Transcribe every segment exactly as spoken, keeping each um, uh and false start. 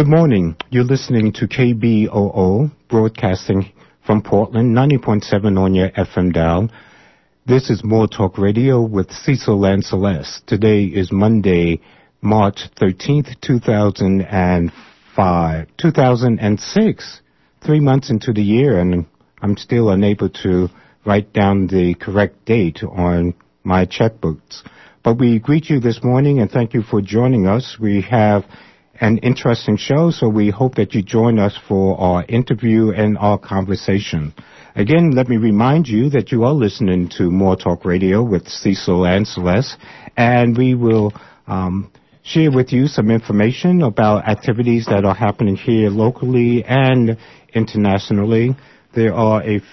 Good morning. You're listening to K B O O, broadcasting from Portland, ninety point seven on your F M dial. This is More Talk Radio with Cecil and Celeste. Today is Monday, March thirteenth, two thousand five, two thousand six, three months into the year, and I'm still unable to write down the correct date on my checkbooks. But we greet you this morning and thank you for joining us. We have an interesting show, so we hope that you join us for our interview and our conversation. Again, let me remind you that you are listening to More Talk Radio with Cecil and Celeste, and we will um, share with you some information about activities that are happening here locally and internationally. There are a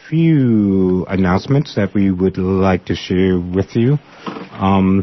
few announcements that we would like to share with you. Um,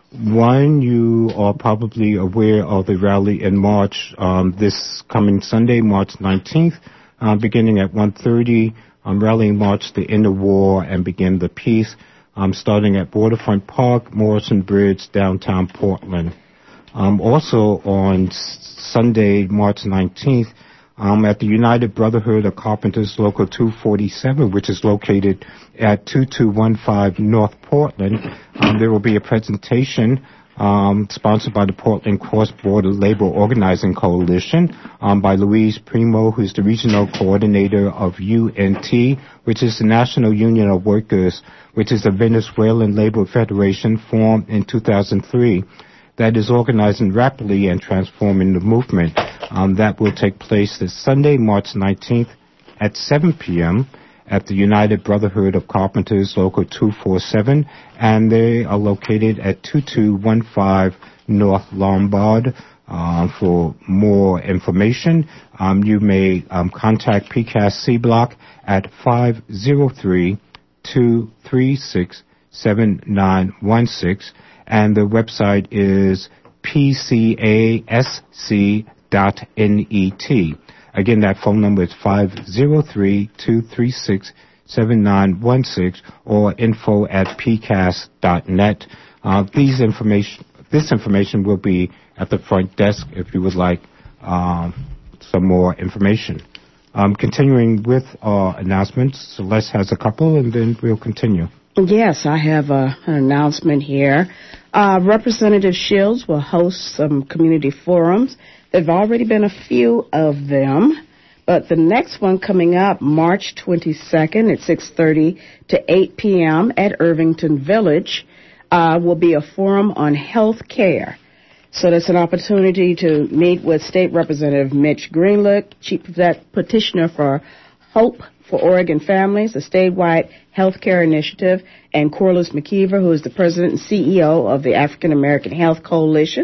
One, you are probably aware of the rally in March, um, this coming Sunday, March nineteenth, uh, beginning at one thirty. Um, rally March the End of War and Begin the Peace, um, starting at Waterfront Park, Morrison Bridge, downtown Portland. Um, also on Sunday, March nineteenth, um, at the United Brotherhood of Carpenters Local two forty-seven, which is located at two two one five North Portland. Um, there will be a presentation um, sponsored by the Portland Cross-Border Labor Organizing Coalition um, by Louise Primo, who's the regional coordinator of U N T, which is the National Union of Workers, which is a Venezuelan labor federation formed in two thousand three that is organizing rapidly and transforming the movement. Um, that will take place this Sunday, March nineteenth at seven p.m. at the United Brotherhood of Carpenters, Local two forty-seven, and they are located at two two one five North Lombard. Uh, for more information, um, you may um, contact P C A S C Block at five oh three, two three six, seven nine one six, and the website is P C A S C dot net. Again, that phone number is five oh three, two three six, seven nine one six or info at P C A S dot net. Uh, these information, this information will be at the front desk if you would like um, some more information. Um, continuing with our announcements, Celeste has a couple, and then we'll continue. Yes, I have a, an announcement here. Uh, Representative Shields will host some community forums. There have already been a few of them, but the next one coming up, March twenty-second at six thirty to eight p.m. at Irvington Village, uh, will be a forum on health care. So that's an opportunity to meet with State Representative Mitch Greenlook, Chief Petitioner for Hope for Oregon Families, a statewide health care initiative, and Corliss McKeever, who is the President and C E O of the African American Health Coalition.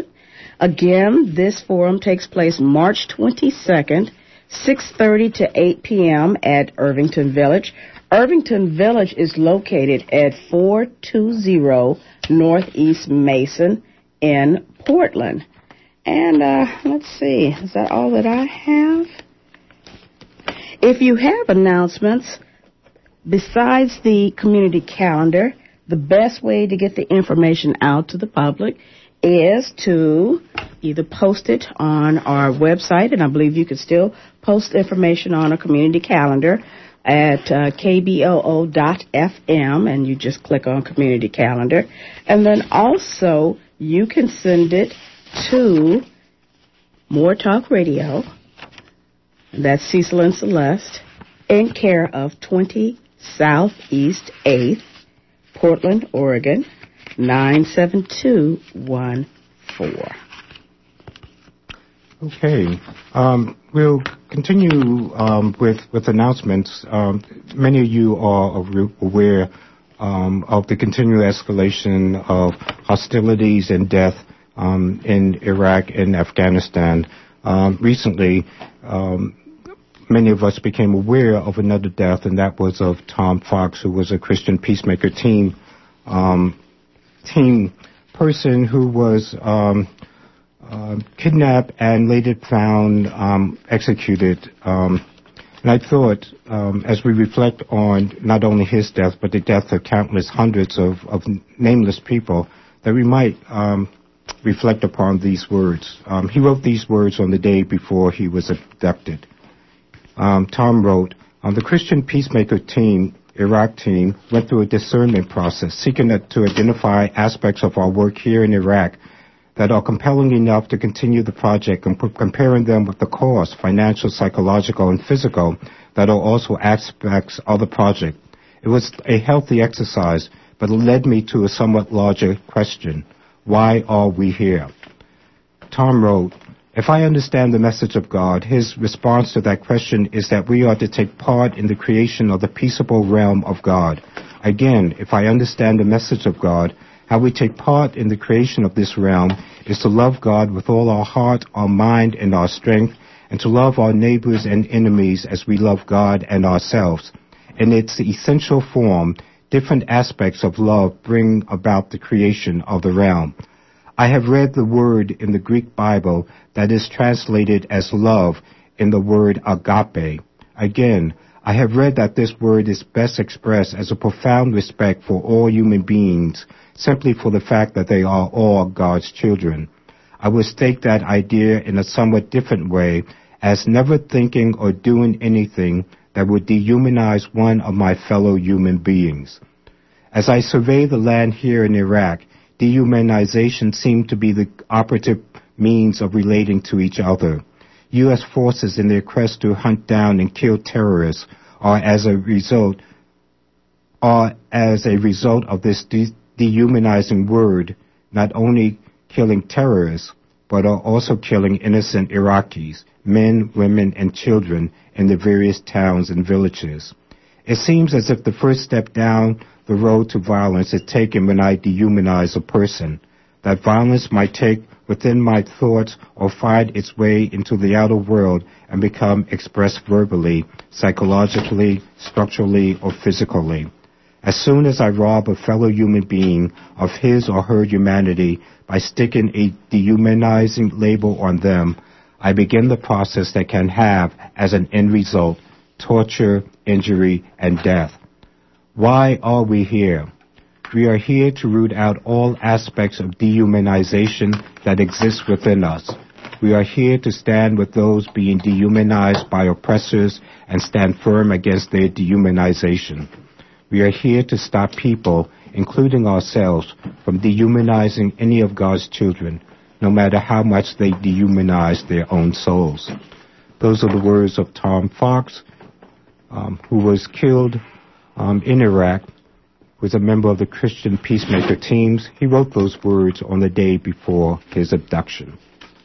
Again, this forum takes place March twenty-second, six thirty to eight p.m. at Irvington Village. Irvington Village is located at four twenty Northeast Mason in Portland. And uh, let's see, is that all that I have? If you have announcements, besides the community calendar, the best way to get the information out to the public is to either post it on our website, and I believe you can still post information on a community calendar at uh, k b o o dot f m, and you just click on community calendar. And then also you can send it to More Talk Radio, that's Cecil and Celeste, in care of twenty Southeast eighth, Portland, Oregon, nine seven two one four. Okay. Um, we'll continue um, with, with announcements. Um, many of you are aware um, of the continued escalation of hostilities and death um, in Iraq and Afghanistan. Um, recently, um, many of us became aware of another death, and that was of Tom Fox, who was a Christian Peacemaker team um, team person who was um, uh, kidnapped and later found um, executed. Um, and I thought, um, as we reflect on not only his death, but the death of countless hundreds of, of nameless people, that we might um, reflect upon these words. Um, he wrote these words on the day before he was abducted. Um, Tom wrote, um, the Christian Peacemaker team, Iraq team, went through a discernment process, seeking to identify aspects of our work here in Iraq that are compelling enough to continue the project, and comparing them with the cost, financial, psychological, and physical, that are also aspects of the project. It was a healthy exercise, but it led me to a somewhat larger question. Why are we here? Tom wrote, if I understand the message of God, his response to that question is that we are to take part in the creation of the peaceable realm of God. Again, if I understand the message of God, how we take part in the creation of this realm is to love God with all our heart, our mind, and our strength, and to love our neighbors and enemies as we love God and ourselves. In its essential form, different aspects of love bring about the creation of the realm. I have read the word in the Greek Bible that is translated as love in the word agape. Again, I have read that this word is best expressed as a profound respect for all human beings, simply for the fact that they are all God's children. I would state that idea in a somewhat different way, as never thinking or doing anything that would dehumanize one of my fellow human beings. As I survey the land here in Iraq, dehumanization seemed to be the operative means of relating to each other. U S forces in their quest to hunt down and kill terrorists are as a result are as a result of this de- dehumanizing word not only killing terrorists, but are also killing innocent Iraqis, men, women, and children in the various towns and villages. It seems as if the first step down the road to violence is taken when I dehumanize a person. That violence might take within my thoughts or find its way into the outer world and become expressed verbally, psychologically, structurally, or physically. As soon as I rob a fellow human being of his or her humanity by sticking a dehumanizing label on them, I begin the process that can have, as an end result, torture, injury, and death. Why are we here? We are here to root out all aspects of dehumanization that exist within us. We are here to stand with those being dehumanized by oppressors and stand firm against their dehumanization. We are here to stop people, including ourselves, from dehumanizing any of God's children, no matter how much they dehumanize their own souls. Those are the words of Tom Fox, um, who was killed um, in Iraq, was a member of the Christian Peacemaker teams. He wrote those words on the day before his abduction.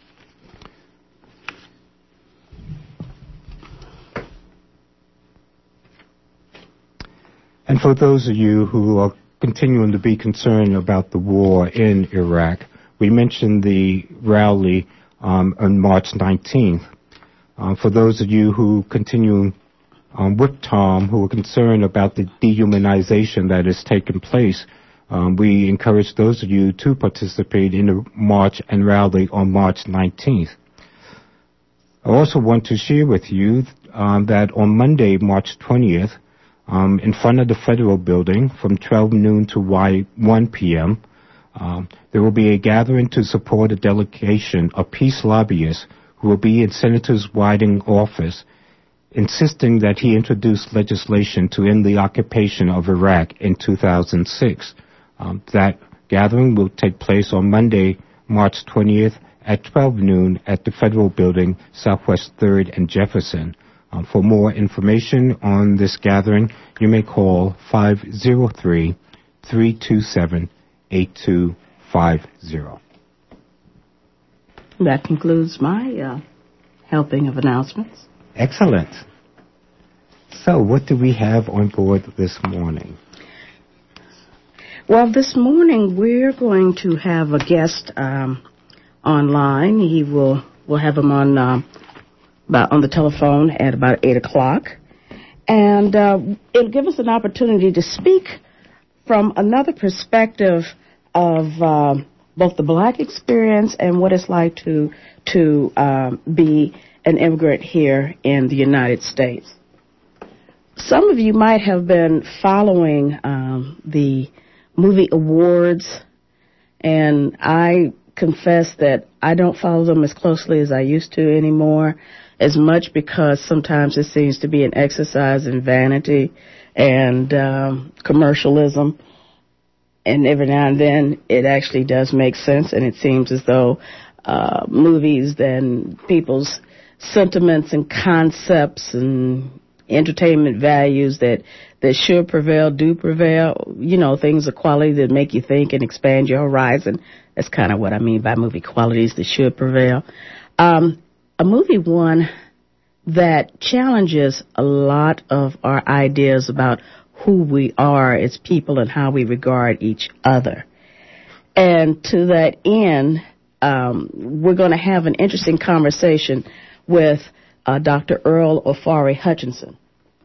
And for those of you who are continuing to be concerned about the war in Iraq, we mentioned the rally um, on March nineteenth. Uh, for those of you who continue um, with Tom, who are concerned about the dehumanization that has taken place, um, we encourage those of you to participate in the march and rally on March nineteenth. I also want to share with you um, that on Monday, March twentieth, um, in front of the Federal Building from twelve noon to one p.m., um, there will be a gathering to support a delegation of peace lobbyists who will be in Senator Whiting's office, insisting that he introduce legislation to end the occupation of Iraq in two thousand six. Um, that gathering will take place on Monday, March twentieth at twelve noon at the Federal Building, Southwest third and Jefferson. Um, for more information on this gathering, you may call five oh three, three two seven, eight two five zero. That concludes my uh, helping of announcements. Excellent. So what do we have on board this morning? Well, this morning we're going to have a guest um, online. He will we'll have him on uh, about on the telephone at about eight o'clock, and uh, it'll give us an opportunity to speak from another perspective of uh, both the black experience and what it's like to to um, be an immigrant here in the United States. Some of you might have been following um, the movie awards, and I confess that I don't follow them as closely as I used to anymore, as much because sometimes it seems to be an exercise in vanity and um, commercialism. And every now and then it actually does make sense, and it seems as though uh, movies and people's sentiments and concepts and entertainment values that, that should prevail do prevail. You know, things of quality that make you think and expand your horizon. That's kind of what I mean by movie qualities that should prevail. Um, a movie one that challenges a lot of our ideas about who we are as people and how we regard each other. And to that end, um, we're going to have an interesting conversation with uh, Doctor Earl Ofari Hutchinson.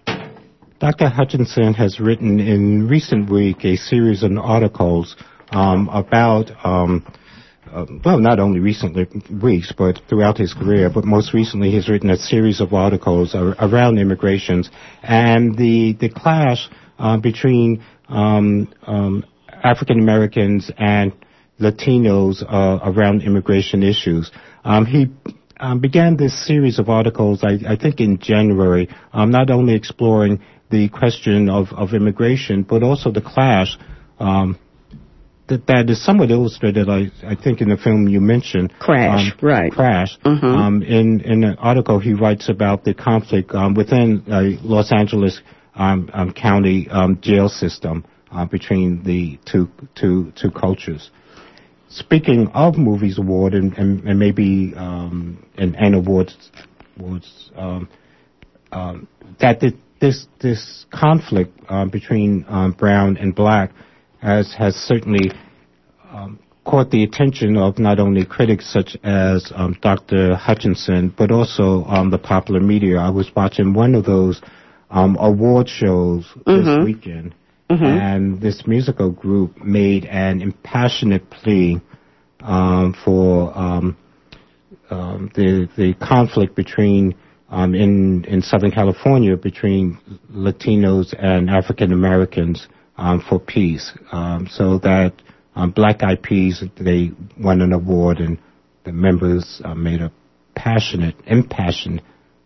Doctor Hutchinson has written in recent week a series of articles um, about, um, uh, well, not only recent weeks, but throughout his career, but most recently he's written a series of articles ar- around immigrations and the, the clash uh, between um, um, African Americans and Latinos uh, around immigration issues. Um, he um, began this series of articles, I, I think in January, um, not only exploring the question of, of immigration, but also the clash um, that, that is somewhat illustrated, I, I think, in the film you mentioned. Crash, um, right. Crash. Mm-hmm. Um, in, in an article, he writes about the conflict um, within uh, Los Angeles um, um, County um, jail system uh, between the two, two, two cultures. Speaking of Movies Award and, and, and maybe um, and, and awards, awards um, um, that the, this this conflict uh, between um, brown and black has has certainly um, caught the attention of not only critics such as um, Doctor Hutchinson, but also um, the popular media. I was watching one of those um, award shows mm-hmm. this weekend. Mm-hmm. And this musical group made an impassionate plea um, for um, um, the the conflict between um, in in Southern California between Latinos and African Americans um, for peace. Um, so that um, Black Eyed Peas, they won an award, and the members uh, made a passionate, impassioned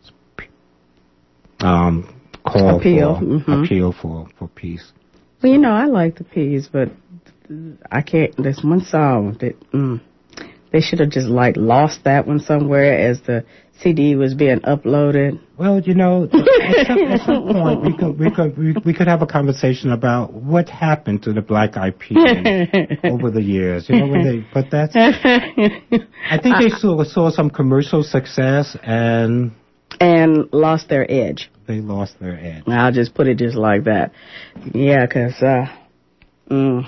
um, call appeal. for mm-hmm. appeal for for peace. Well, you know, I like the Peas, but I can't. There's one song that mm, they should have just like lost that one somewhere as the C D was being uploaded. Well, you know, at some, at some point we could we could we, we could have a conversation about what happened to the Black Eyed Peas over the years. You know, when they but that's. I think they saw saw some commercial success and. And lost their edge. They lost their edge. I'll just put it just like that. Yeah, because uh, mm,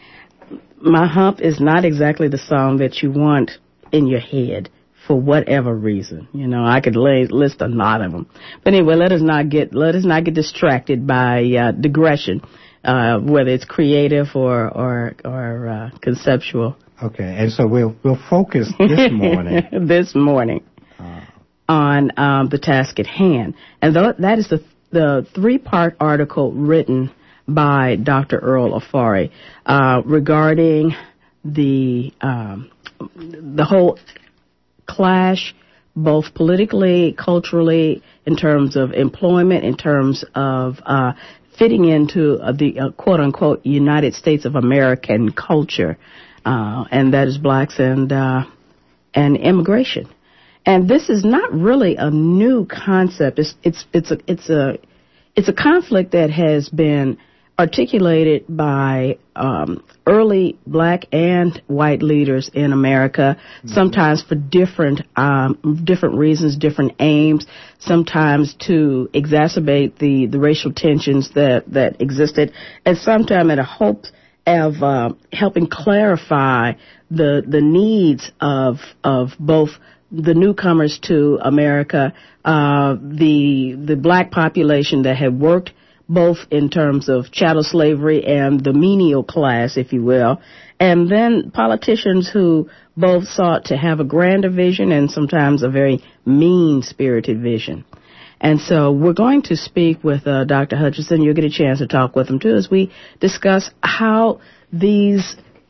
My Hump is not exactly the song that you want in your head for whatever reason. You know, I could lay, list a lot of them. But anyway, let us not get let us not get distracted by uh, digression, uh, whether it's creative or or or uh, conceptual. Okay, and so we'll we'll focus this morning. this morning. Uh, on um, the task at hand. And th- that is the, the three-part article written by Doctor Earl Ofari uh, regarding the um, the whole clash, both politically, culturally, in terms of employment, in terms of uh, fitting into uh, the uh, quote-unquote United States of American culture, uh, and that is blacks and uh, and immigration. And this is not really a new concept. It's it's it's a it's a it's a conflict that has been articulated by um, early black and white leaders in America, mm-hmm. sometimes for different um, different reasons, different aims, sometimes to exacerbate the, the racial tensions that, that existed, and sometimes in a hope of uh, helping clarify the the needs of of both the newcomers to America, uh, the the black population that had worked both in terms of chattel slavery and the menial class, if you will, and then politicians who both sought to have a grander vision and sometimes a very mean-spirited vision. And so we're going to speak with uh, Doctor Hutchinson. You'll get a chance to talk with him, too, as we discuss how these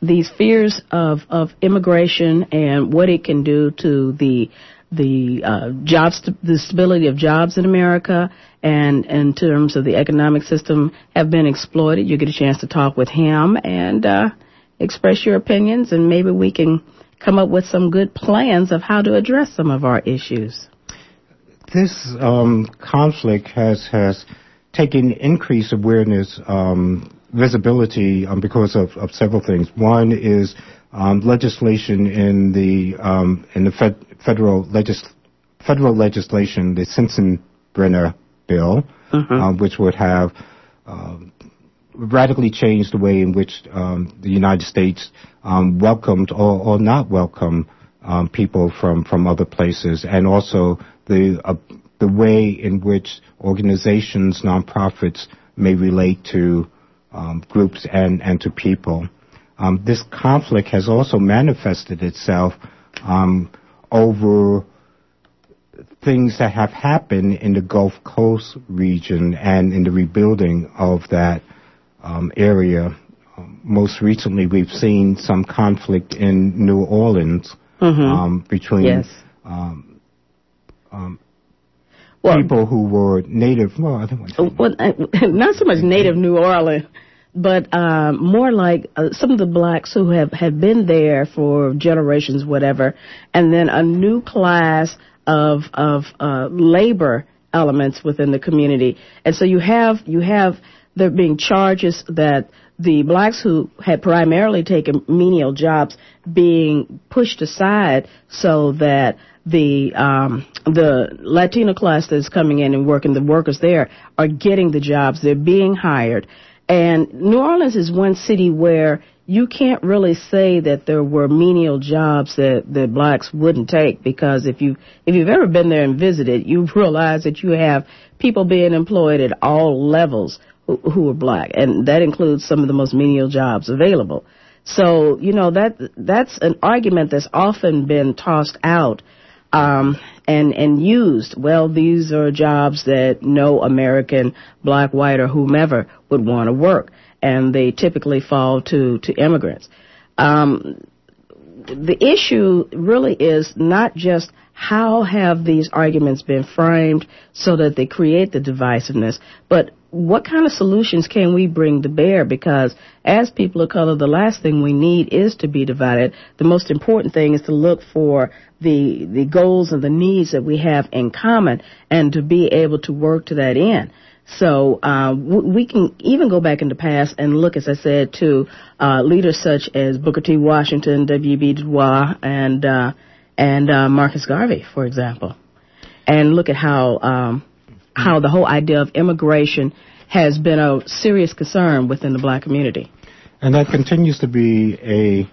these fears of, of immigration and what it can do to the the uh, jobs, the stability of jobs in America, and in terms of the economic system, have been exploited. You get a chance to talk with him and uh, express your opinions, and maybe we can come up with some good plans of how to address some of our issues. This um, conflict has has taken increased awareness, um, visibility um, because of, of several things. One is um, legislation in the um, in the fed, federal legis, federal legislation, the Sensenbrenner bill, mm-hmm. uh, which would have uh, radically changed the way in which um, the United States um, welcomed or, or not welcomed um, people from, from other places, and also the uh, the way in which organizations, nonprofits may relate to um, groups and, and to people. Um, this conflict has also manifested itself um, over things that have happened in the Gulf Coast region and in the rebuilding of that um, area. Um, most recently, we've seen some conflict in New Orleans mm-hmm. um, between yes. um, um, well, people who were native. Well, I don't want to say well, not so much native New Orleans, but uh, more like uh, some of the blacks who have, have been there for generations, whatever, and then a new class of of uh, labor elements within the community. And so you have you have there being charges that the blacks who had primarily taken menial jobs being pushed aside so that the um, the Latino class that's coming in and working, the workers there, are getting the jobs. They're being hired. And New Orleans is one city where you can't really say that there were menial jobs that, that blacks wouldn't take, because if you if you've ever been there and visited, you realize that you have people being employed at all levels who, who are black, and that includes some of the most menial jobs available. So, you know, that that's an argument that's often been tossed out um, and and used. Well, these are jobs that no American, black, white, or whomever would want to work, and they typically fall to, to immigrants. Um, the issue really is not just how have these arguments been framed so that they create the divisiveness, but what kind of solutions can we bring to bear? Because as people of color, the last thing we need is to be divided. The most important thing is to look for the the goals and the needs that we have in common, and to be able to work to that end. So uh, w- we can even go back in the past and look, as I said, to uh, leaders such as Booker T. Washington, W B. Du Bois, and uh, and uh, Marcus Garvey, for example, and look at how um, how the whole idea of immigration has been a serious concern within the black community. And that continues to be a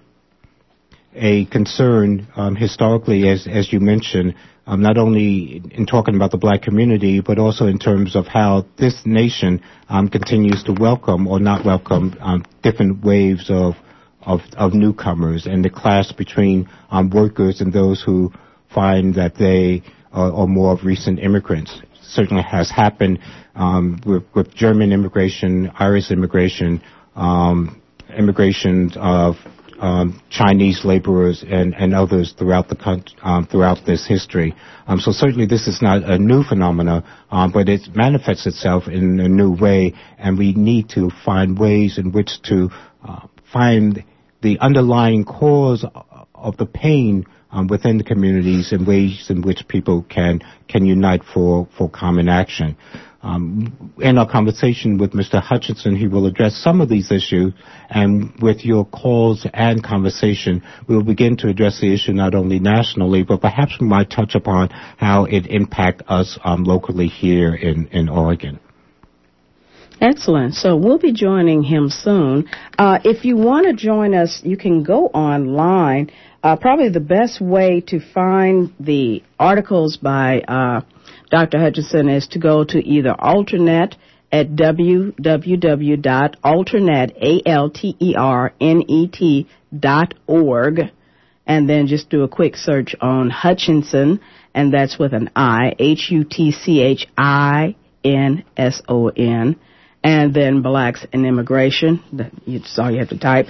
a concern um, historically, as as you mentioned. Um, not only in talking about the black community, but also in terms of how this nation um, continues to welcome or not welcome um, different waves of, of of newcomers, and the clash between um, workers and those who find that they are, are more of recent immigrants. Certainly has happened um, with, with German immigration, Irish immigration, um, immigration of Um, Chinese laborers and, and others throughout the country, um, throughout this history. Um, so certainly this is not a new phenomena, um, but it manifests itself in a new way, and we need to find ways in which to uh, find the underlying cause of the pain um, within the communities, and ways in which people can can unite for, for common action. Um, in our conversation with Mister Hutchinson, he will address some of these issues, and with your calls and conversation, we will begin to address the issue not only nationally, but perhaps we might touch upon how it impacts us um, locally here in, in Oregon. Excellent. So we'll be joining him soon. Uh, if you want to join us, you can go online. Uh, probably the best way to find the articles by uh, Doctor Hutchinson is to go to either Alternet at w w w dot alternet, A L T E R N E T dot org, and then just do a quick search on Hutchinson, and that's with an I, H U T C H I N S O N, and then Blacks and Immigration. That's all you have to type.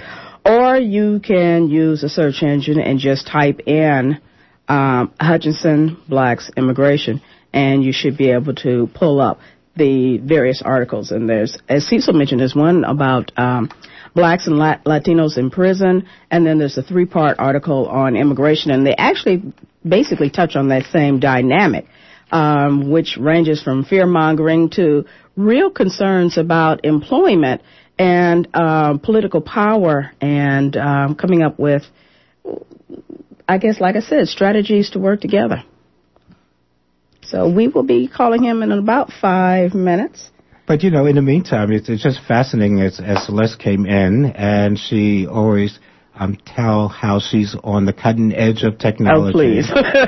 or you can use a search engine and just type in um, Hutchinson Blacks Immigration, and you should be able to pull up the various articles. And there's, as Cecil mentioned, there's one about um, blacks and Lat- Latinos in prison, and then there's a three-part article on immigration, and they actually basically touch on that same dynamic, um, which ranges from fear-mongering to real concerns about employment and um, political power, and um, coming up with, I guess, like I said, strategies to work together. So we will be calling him in about five minutes. But, you know, in the meantime, it's, it's just fascinating as, as Celeste came in, and she always um, tell how she's on the cutting edge of technology. Oh, please.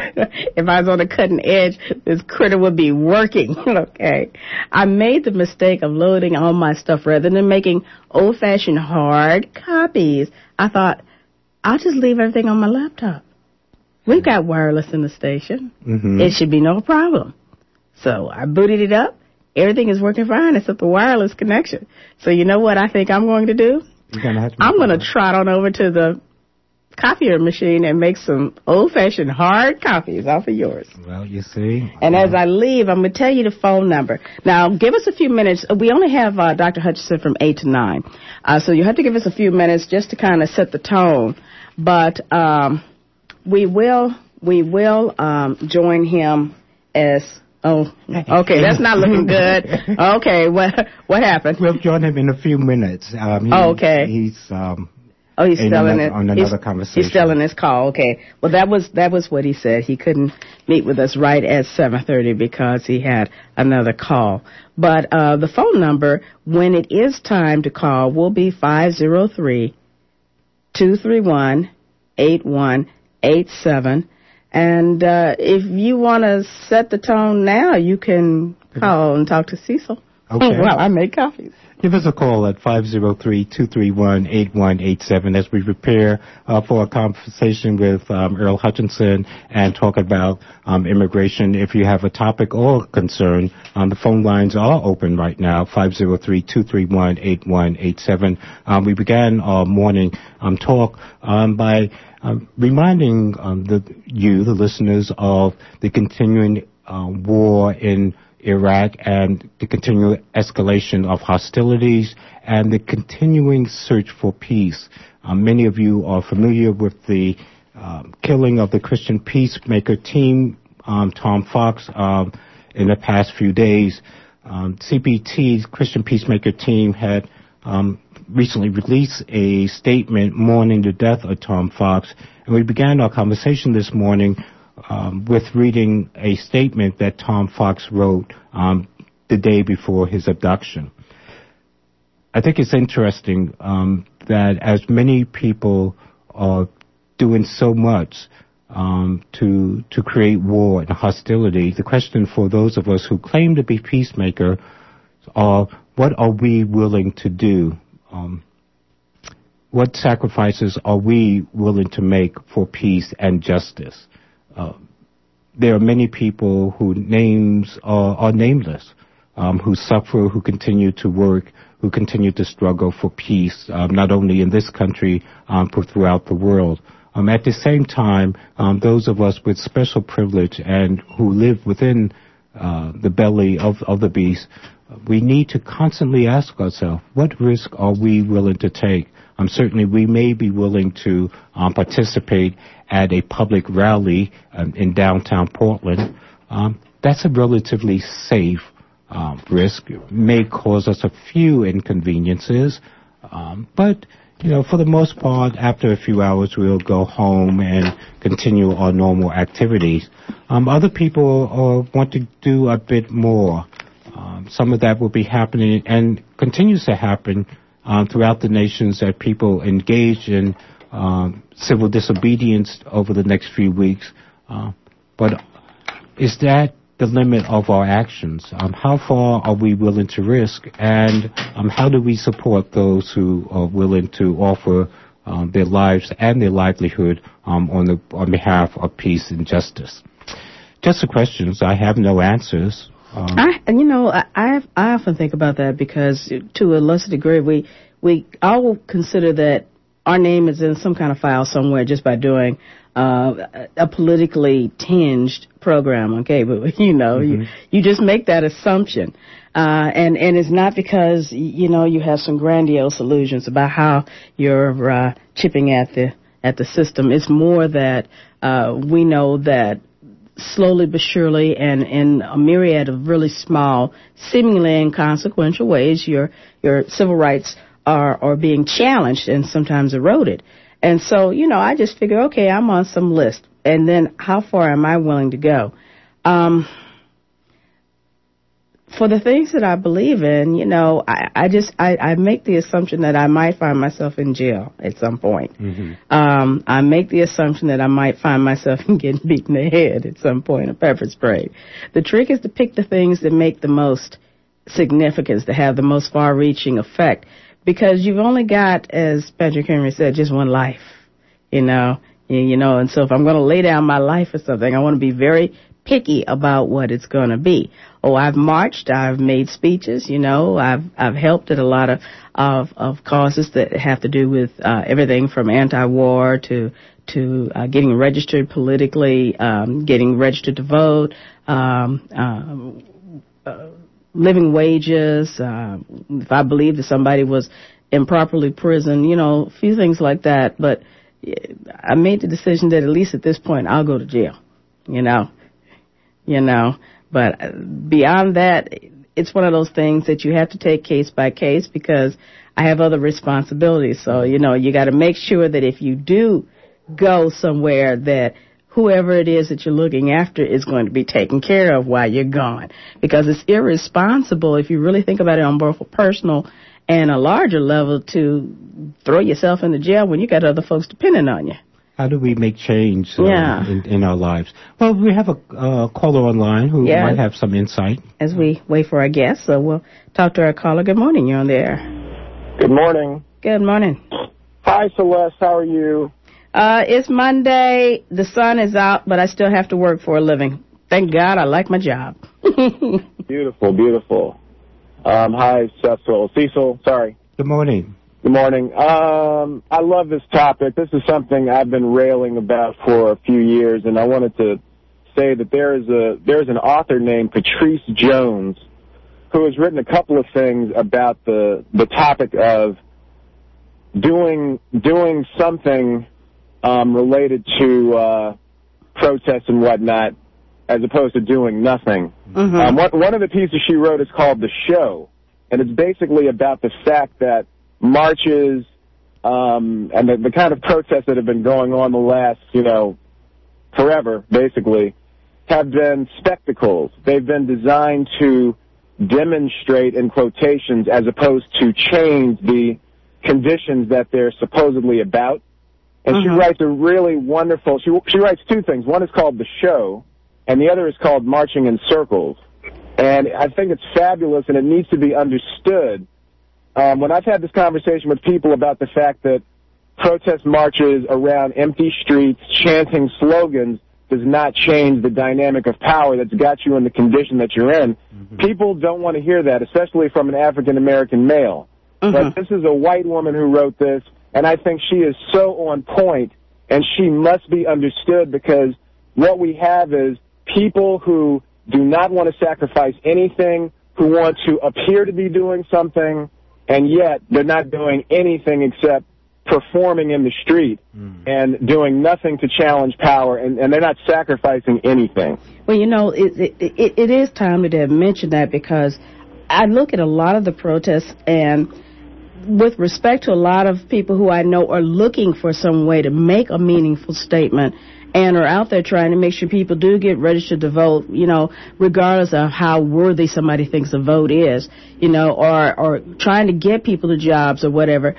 If I was on the cutting edge, this critter would be working. Okay. I made the mistake of loading all my stuff rather than making old-fashioned hard copies. I thought, I'll just leave everything on my laptop. We've got wireless in the station. Mm-hmm. It should be no problem. So I booted it up. Everything is working fine except the wireless connection. So you know what I think I'm going to do? You're gonna have to I'm going to trot on over to the copier machine and make some old-fashioned hard copies off of yours. Well, you see. And yeah. As I leave, I'm going to tell you the phone number. Now, give us a few minutes. We only have uh, Doctor Hutchinson from eight to nine. Uh, so you have to give us a few minutes just to kind of set the tone. But um, we will we will um, join him as... Oh, okay, that's not looking good. Okay, what what happened? We'll join him in a few minutes. Um, he, oh, okay. He's um. Oh, he's still in it. On another he's, conversation. He's still in his call. Okay. Well, that was that was what he said. He couldn't meet with us right at seven thirty because he had another call. But uh, the phone number, when it is time to call, will be five zero three, two three one, eight one eight seven. And uh, if you want to set the tone now, you can call and talk to Cecil. Okay. Well, I make copies. Give us a call at five zero three, two three one, eight one eight seven as we prepare uh, for a conversation with um, Earl Hutchinson and talk about um, immigration. If you have a topic or concern, um, the phone lines are open right now, five zero three, two three one, eight one eight seven. Um, we began our morning um, talk um, by um, reminding um, the, you, the listeners, of the continuing uh, war in Iraq and the continual escalation of hostilities and the continuing search for peace. Um, many of you are familiar with the um, killing of the Christian peacemaker team, um, Tom Fox, um, in the past few days. Um, C P T's Christian peacemaker team had um, recently released a statement mourning the death of Tom Fox, and we began our conversation this morning Um, with reading a statement that Tom Fox wrote um, the day before his abduction. I think it's interesting um, that as many people are doing so much um, to to create war and hostility, the question for those of us who claim to be peacemaker are, what are we willing to do? Um, what sacrifices are we willing to make for peace and justice? Uh, there are many people whose names are, are nameless, um, who suffer, who continue to work, who continue to struggle for peace, um, not only in this country, um, but throughout the world. Um, at the same time, um, those of us with special privilege and who live within uh, the belly of, of the beast, we need to constantly ask ourselves, what risk are we willing to take? Um, certainly, we may be willing to um, participate at a public rally um, in downtown Portland. Um, that's a relatively safe um, risk. It may cause us a few inconveniences, um, but you know, for the most part, after a few hours, we'll go home and continue our normal activities. Um, other people uh, want to do a bit more. Um, some of that will be happening and continues to happen Um, throughout the nations, that people engage in um, civil disobedience over the next few weeks. Uh, but is that the limit of our actions? Um, how far are we willing to risk? And um, how do we support those who are willing to offer um, their lives and their livelihood um, on, the, on behalf of peace and justice? Just the questions. I have no answers. Um, I, and you know, I, I I often think about that because, to a lesser degree, we we all consider that our name is in some kind of file somewhere just by doing uh, a politically tinged program, okay? But, you know, mm-hmm. you, you just make that assumption. Uh, and, and it's not because, you know, you have some grandiose illusions about how you're uh, chipping at the at the system. It's more that uh, we know that slowly but surely and in a myriad of really small, seemingly inconsequential ways, your your civil rights are, are being challenged and sometimes eroded. And so, you know, I just figure, okay, I'm on some list. And then how far am I willing to go? Um, for the things that I believe in, you know, I, I just, I, I make the assumption that I might find myself in jail at some point. Mm-hmm. Um, I make the assumption that I might find myself getting beaten in the head at some point, or pepper sprayed. The trick is to pick the things that make the most significance, that have the most far-reaching effect, because you've only got, as Patrick Henry said, just one life, you know, you, you know, and so if I'm going to lay down my life for something, I want to be very picky about what it's going to be. Oh, I've marched, I've made speeches, you know, I've I've helped at a lot of of, of causes that have to do with uh, everything from anti-war to to uh, getting registered politically, um, getting registered to vote, um, uh, uh, living wages. Uh, if I believe that somebody was improperly imprisoned, you know, a few things like that. But I made the decision that at least at this point I'll go to jail, you know. You know, but beyond that, it's one of those things that you have to take case by case because I have other responsibilities. So, you know, you got to make sure that if you do go somewhere that whoever it is that you're looking after is going to be taken care of while you're gone. Because it's irresponsible, if you really think about it on both a personal and a larger level, to throw yourself into jail when you got other folks depending on you. How do we make change uh, yeah. in, in our lives? Well, we have a uh, caller online who yeah. might have some insight. As we wait for our guests, so we'll talk to our caller. Good morning. You're on the air. Good morning. Good morning. Hi, Celeste. How are you? Uh, it's Monday. The sun is out, but I still have to work for a living. Thank God I like my job. Beautiful, beautiful. Um, hi, Cecil. Cecil, sorry. Good morning. Good morning. Um, I love this topic. This is something I've been railing about for a few years, and I wanted to say that there is a there's an author named Patrice Jones who has written a couple of things about the the topic of doing doing something um, related to uh, protests and whatnot, as opposed to doing nothing. Mm-hmm. Um, one, one of the pieces she wrote is called The Show, and it's basically about the fact that marches um, and the, the kind of protests that have been going on the last, you know, forever, basically, have been spectacles. They've been designed to demonstrate, in quotations, as opposed to change the conditions that they're supposedly about. And mm-hmm. she writes a really wonderful, she, she writes two things. One is called The Show, and the other is called Marching in Circles. And I think it's fabulous, and it needs to be understood. Um, when I've had this conversation with people about the fact that protest marches around empty streets, chanting slogans, does not change the dynamic of power that's got you in the condition that you're in, mm-hmm. people don't want to hear that, especially from an African-American male. Mm-hmm. But this is a white woman who wrote this, and I think she is so on point, and she must be understood, because what we have is people who do not want to sacrifice anything, who want to appear to be doing something, and yet they're not doing anything except performing in the street mm. and doing nothing to challenge power, and, and they're not sacrificing anything. Well, you know, it, it, it, it is timely to have mentioned that, because I look at a lot of the protests, and with respect to a lot of people who I know are looking for some way to make a meaningful statement and are out there trying to make sure people do get registered to vote, you know, regardless of how worthy somebody thinks a vote is, you know, or, or trying to get people to jobs or whatever.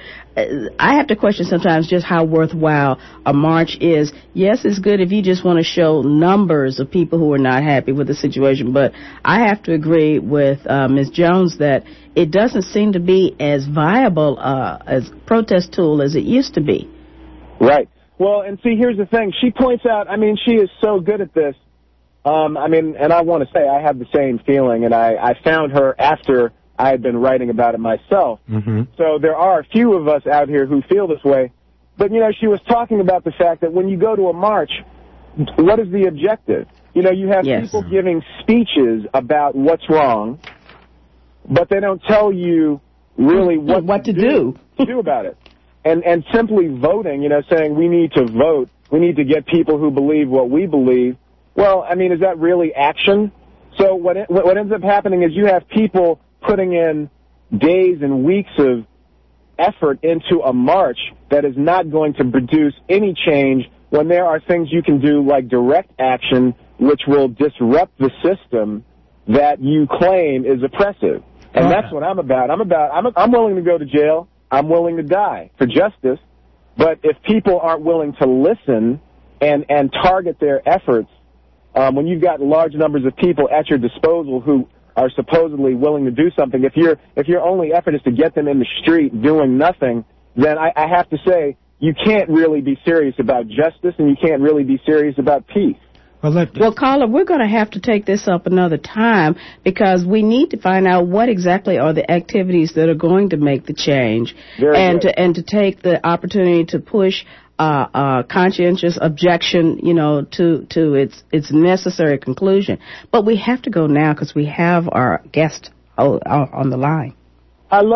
I have to question sometimes just how worthwhile a march is. Yes, it's good if you just want to show numbers of people who are not happy with the situation, but I have to agree with uh, Miz Jones that it doesn't seem to be as viable uh, as protest tool as it used to be. Right. Well, and see, here's the thing. She points out, I mean, she is so good at this. Um, I mean, and I want to say I have the same feeling, and I, I found her after I had been writing about it myself. Mm-hmm. So there are a few of us out here who feel this way. but, you know, she was talking about the fact that when you go to a march, what is the objective? You know, you have yes. people giving speeches about what's wrong, but they don't tell you really what, what to, to do, do. to do about it. And and simply voting, you know, saying we need to vote, we need to get people who believe what we believe. Well, I mean, is that really action? So what it, what ends up happening is you have people putting in days and weeks of effort into a march that is not going to produce any change when there are things you can do like direct action which will disrupt the system that you claim is oppressive. And that's what I'm about. I'm about, I'm, I'm willing to go to jail. I'm willing to die for justice. But if people aren't willing to listen and, and target their efforts, um, when you've got large numbers of people at your disposal who are supposedly willing to do something, if, you're, if your only effort is to get them in the street doing nothing, then I, I have to say you can't really be serious about justice and you can't really be serious about peace. Well, let, well, caller, we're going to have to take this up another time because we need to find out what exactly are the activities that are going to make the change, Very and good. to and to take the opportunity to push uh, uh, conscientious objection, you know, to to its its necessary conclusion. But we have to go now because we have our guest on the line. I love.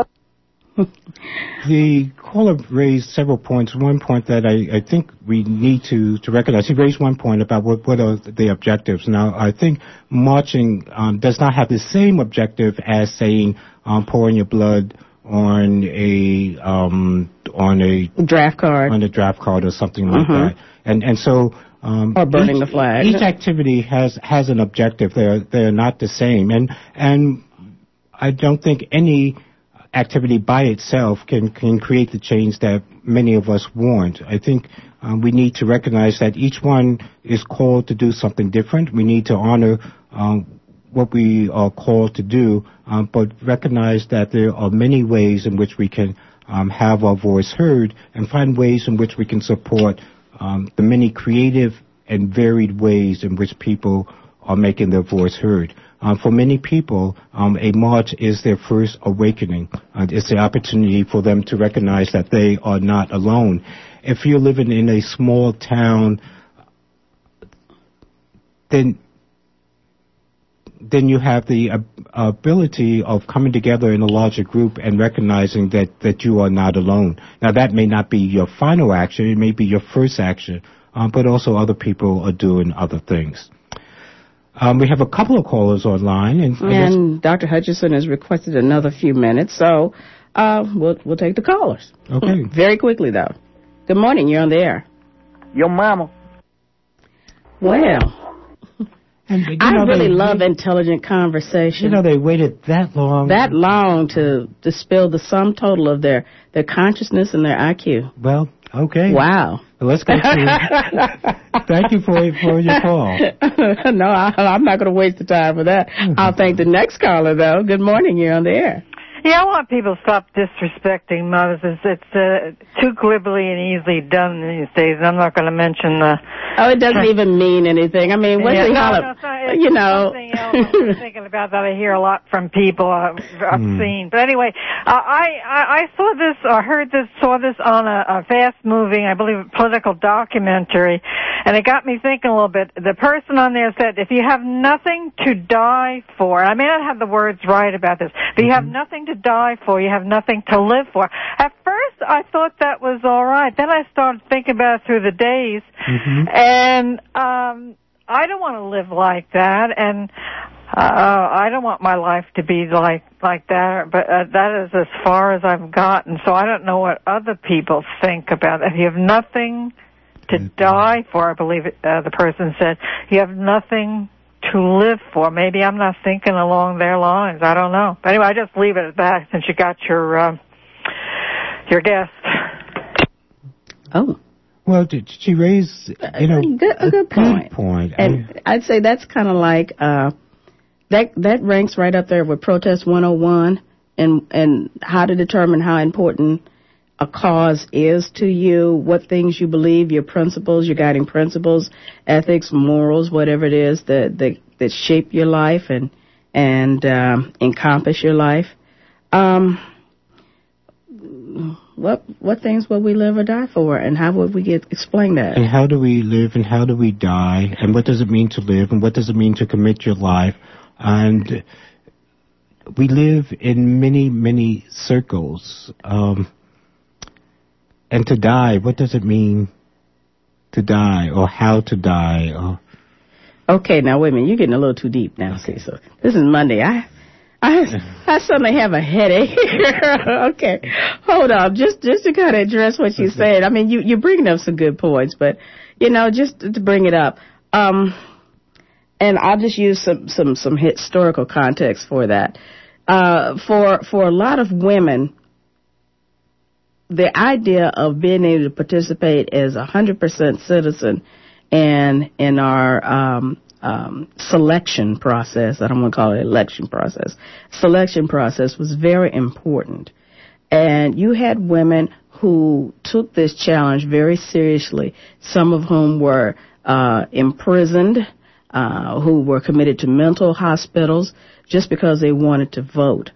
The caller raised several points. One point that I, I think we need to, to recognize, he raised one point about what, what are the objectives. Now, I think marching um, does not have the same objective as saying um, pouring your blood on a um, on a draft card, on a draft card or something like mm-hmm. that. And and so um, or burning each, the flag. Each activity has has an objective. They're they're not the same. And and I don't think any activity by itself can, can create the change that many of us want. I think um, we need to recognize that each one is called to do something different. We need to honor um, what we are called to do, um, but recognize that there are many ways in which we can um, have our voice heard and find ways in which we can support um, the many creative and varied ways in which people are making their voice heard. Uh, for many people, um, a march is their first awakening. Uh, it's the opportunity for them to recognize that they are not alone. If you're living in a small town, then then you have the uh, ability of coming together in a larger group and recognizing that, that you are not alone. Now, that may not be your final action. It may be your first action, uh, but also other people are doing other things. Um, we have a couple of callers online, and, and Doctor Hutchinson has requested another few minutes, so uh, we'll we'll take the callers. Okay. Very quickly, though. Good morning. You're on the air. Your mama. Well, and, you know, I really they, love intelligent conversation. You know, they waited that long. That long to to spill the sum total of their their consciousness and their I Q. Well, okay. Wow. Well, let's go to. Thank you for for your call. No, I, I'm not going to waste the time for that. Mm-hmm. I'll thank the next caller, though. Good morning. You're on the air. Yeah, I want people to stop disrespecting mothers. It's, it's uh, too glibly and easily done these days. I'm not going to mention the... Oh, it doesn't even mean anything. I mean, what's yeah, the no, holler? No, it's you know. Something else I'm thinking about that I hear a lot from people I've, I've mm. seen. But anyway, uh, I, I, I saw this, or heard this, saw this on a, a fast-moving, I believe, political documentary, and it got me thinking a little bit. The person on there said, if you have nothing to die for, and I may not have the words right about this, but you have nothing to die for, you have nothing to live for. At first, I thought that was all right. Then I started thinking about it through the days, mm-hmm. and um, I don't want to live like that, and uh, I don't want my life to be like like that. But uh, that is as far as I've gotten. So I don't know what other people think about it. If you have nothing to mm-hmm. die for, I believe it, uh, the person said, you have nothing to live for. Maybe I'm not thinking along their lines. I don't know. But anyway, I just leave it at that since you got your uh, your guest. Oh. Well, did she raise, you know, good, a good point. Good point. And I, I'd say that's kind of like uh, that. That ranks right up there with Protest one oh one and and how to determine how important a cause is to you, what things you believe, your principles, your guiding principles, ethics, morals, whatever it is that that, that shape your life and and um, encompass your life. Um, what what things will we live or die for, and how would we get explain that? And how do we live, and how do we die, and what does it mean to live, and what does it mean to commit your life? And we live in many, many circles. Um, and to die, what does it mean to die, or how to die? Or Okay, now wait a minute. You're getting a little too deep now. Okay, so this is Monday. I, I, I suddenly have a headache. Okay, hold on. Just, just to kind of address what you said. I mean, you, you're bringing up some good points, but you know, just to bring it up. Um, and I'll just use some, some, some historical context for that. Uh, for, for a lot of women, the idea of being able to participate as a hundred percent citizen and in our um, um, selection process, I don't want to call it election process, selection process was very important. And you had women who took this challenge very seriously, some of whom were uh, imprisoned, uh, who were committed to mental hospitals just because they wanted to vote.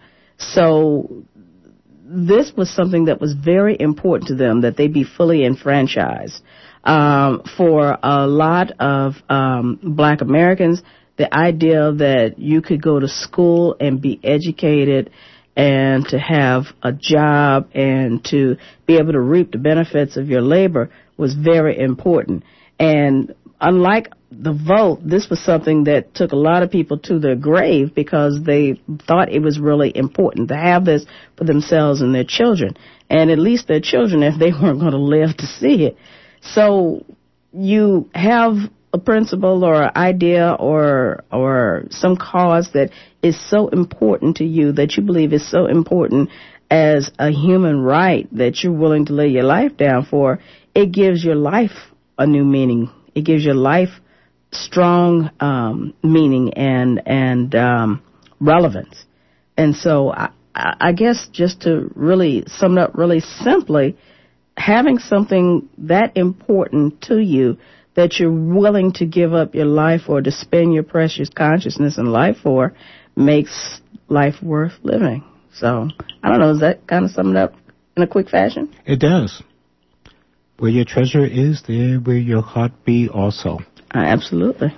So this was something that was very important to them, that they be fully enfranchised. Um, for a lot of um, black Americans, the idea that you could go to school and be educated and to have a job and to be able to reap the benefits of your labor was very important. And unlike the vote, this was something that took a lot of people to their grave because they thought it was really important to have this for themselves and their children, and at least their children if they weren't going to live to see it. So you have a principle or an idea or or some cause that is so important to you, that you believe is so important as a human right, that you're willing to lay your life down for. It gives your life a new meaning. It gives your life strong um, meaning and and um, relevance. And so I, I guess just to really sum it up really simply, having something that important to you that you're willing to give up your life or to spend your precious consciousness and life for makes life worth living. So, I don't know, does that kind of sum it up in a quick fashion? It does. Where your treasure is, there will your heart be also. Uh, absolutely.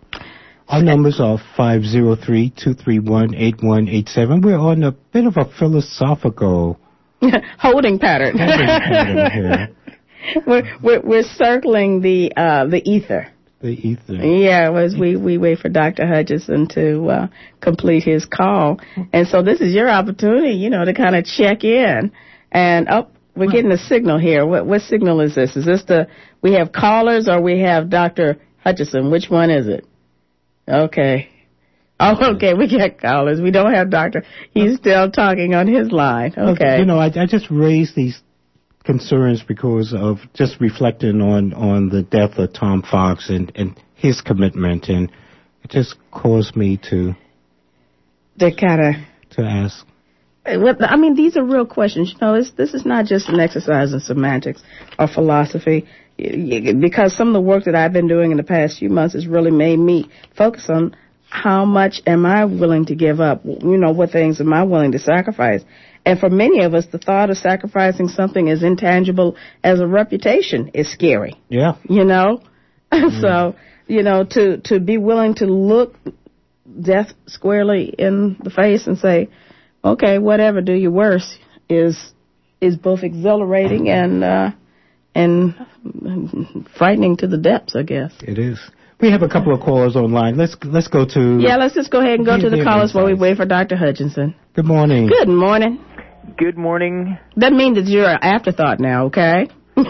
Our numbers are five oh three, two three one, eight one eight seven. We're on a bit of a philosophical holding pattern. holding pattern here. We're, we're, we're circling the uh, the ether. The ether. Yeah, as we, we wait for Doctor Hutchinson to uh, complete his call. And so this is your opportunity, you know, to kind of check in. And, oh, we're well, getting a signal here. What, what signal is this? Is this the, we have callers or we have Doctor Hutchinson? Which one is it? Okay. Oh, okay, we got callers. We don't have Doctor He's still talking on his line. Okay. You know, I, I just raised these concerns because of just reflecting on, on the death of Tom Fox and, and his commitment, and it just caused me to to kind of to ask. Well, I mean, these are real questions. You know, it's, this is not just an exercise in semantics or philosophy, because some of the work that I've been doing in the past few months has really made me focus on how much am I willing to give up? You know, what things am I willing to sacrifice? And for many of us, the thought of sacrificing something as intangible as a reputation is scary. Yeah. You know? Mm. So, you know, to, to be willing to look death squarely in the face and say, okay, whatever, do your worst, is is both exhilarating and uh, and frightening to the depths, I guess. It is. We have a couple of callers online. Let's let's go to... Yeah, let's just go ahead and go to the callers while we wait for Doctor Hutchinson. Good morning. Good morning. Good morning. Doesn't mean that you're an afterthought now, okay?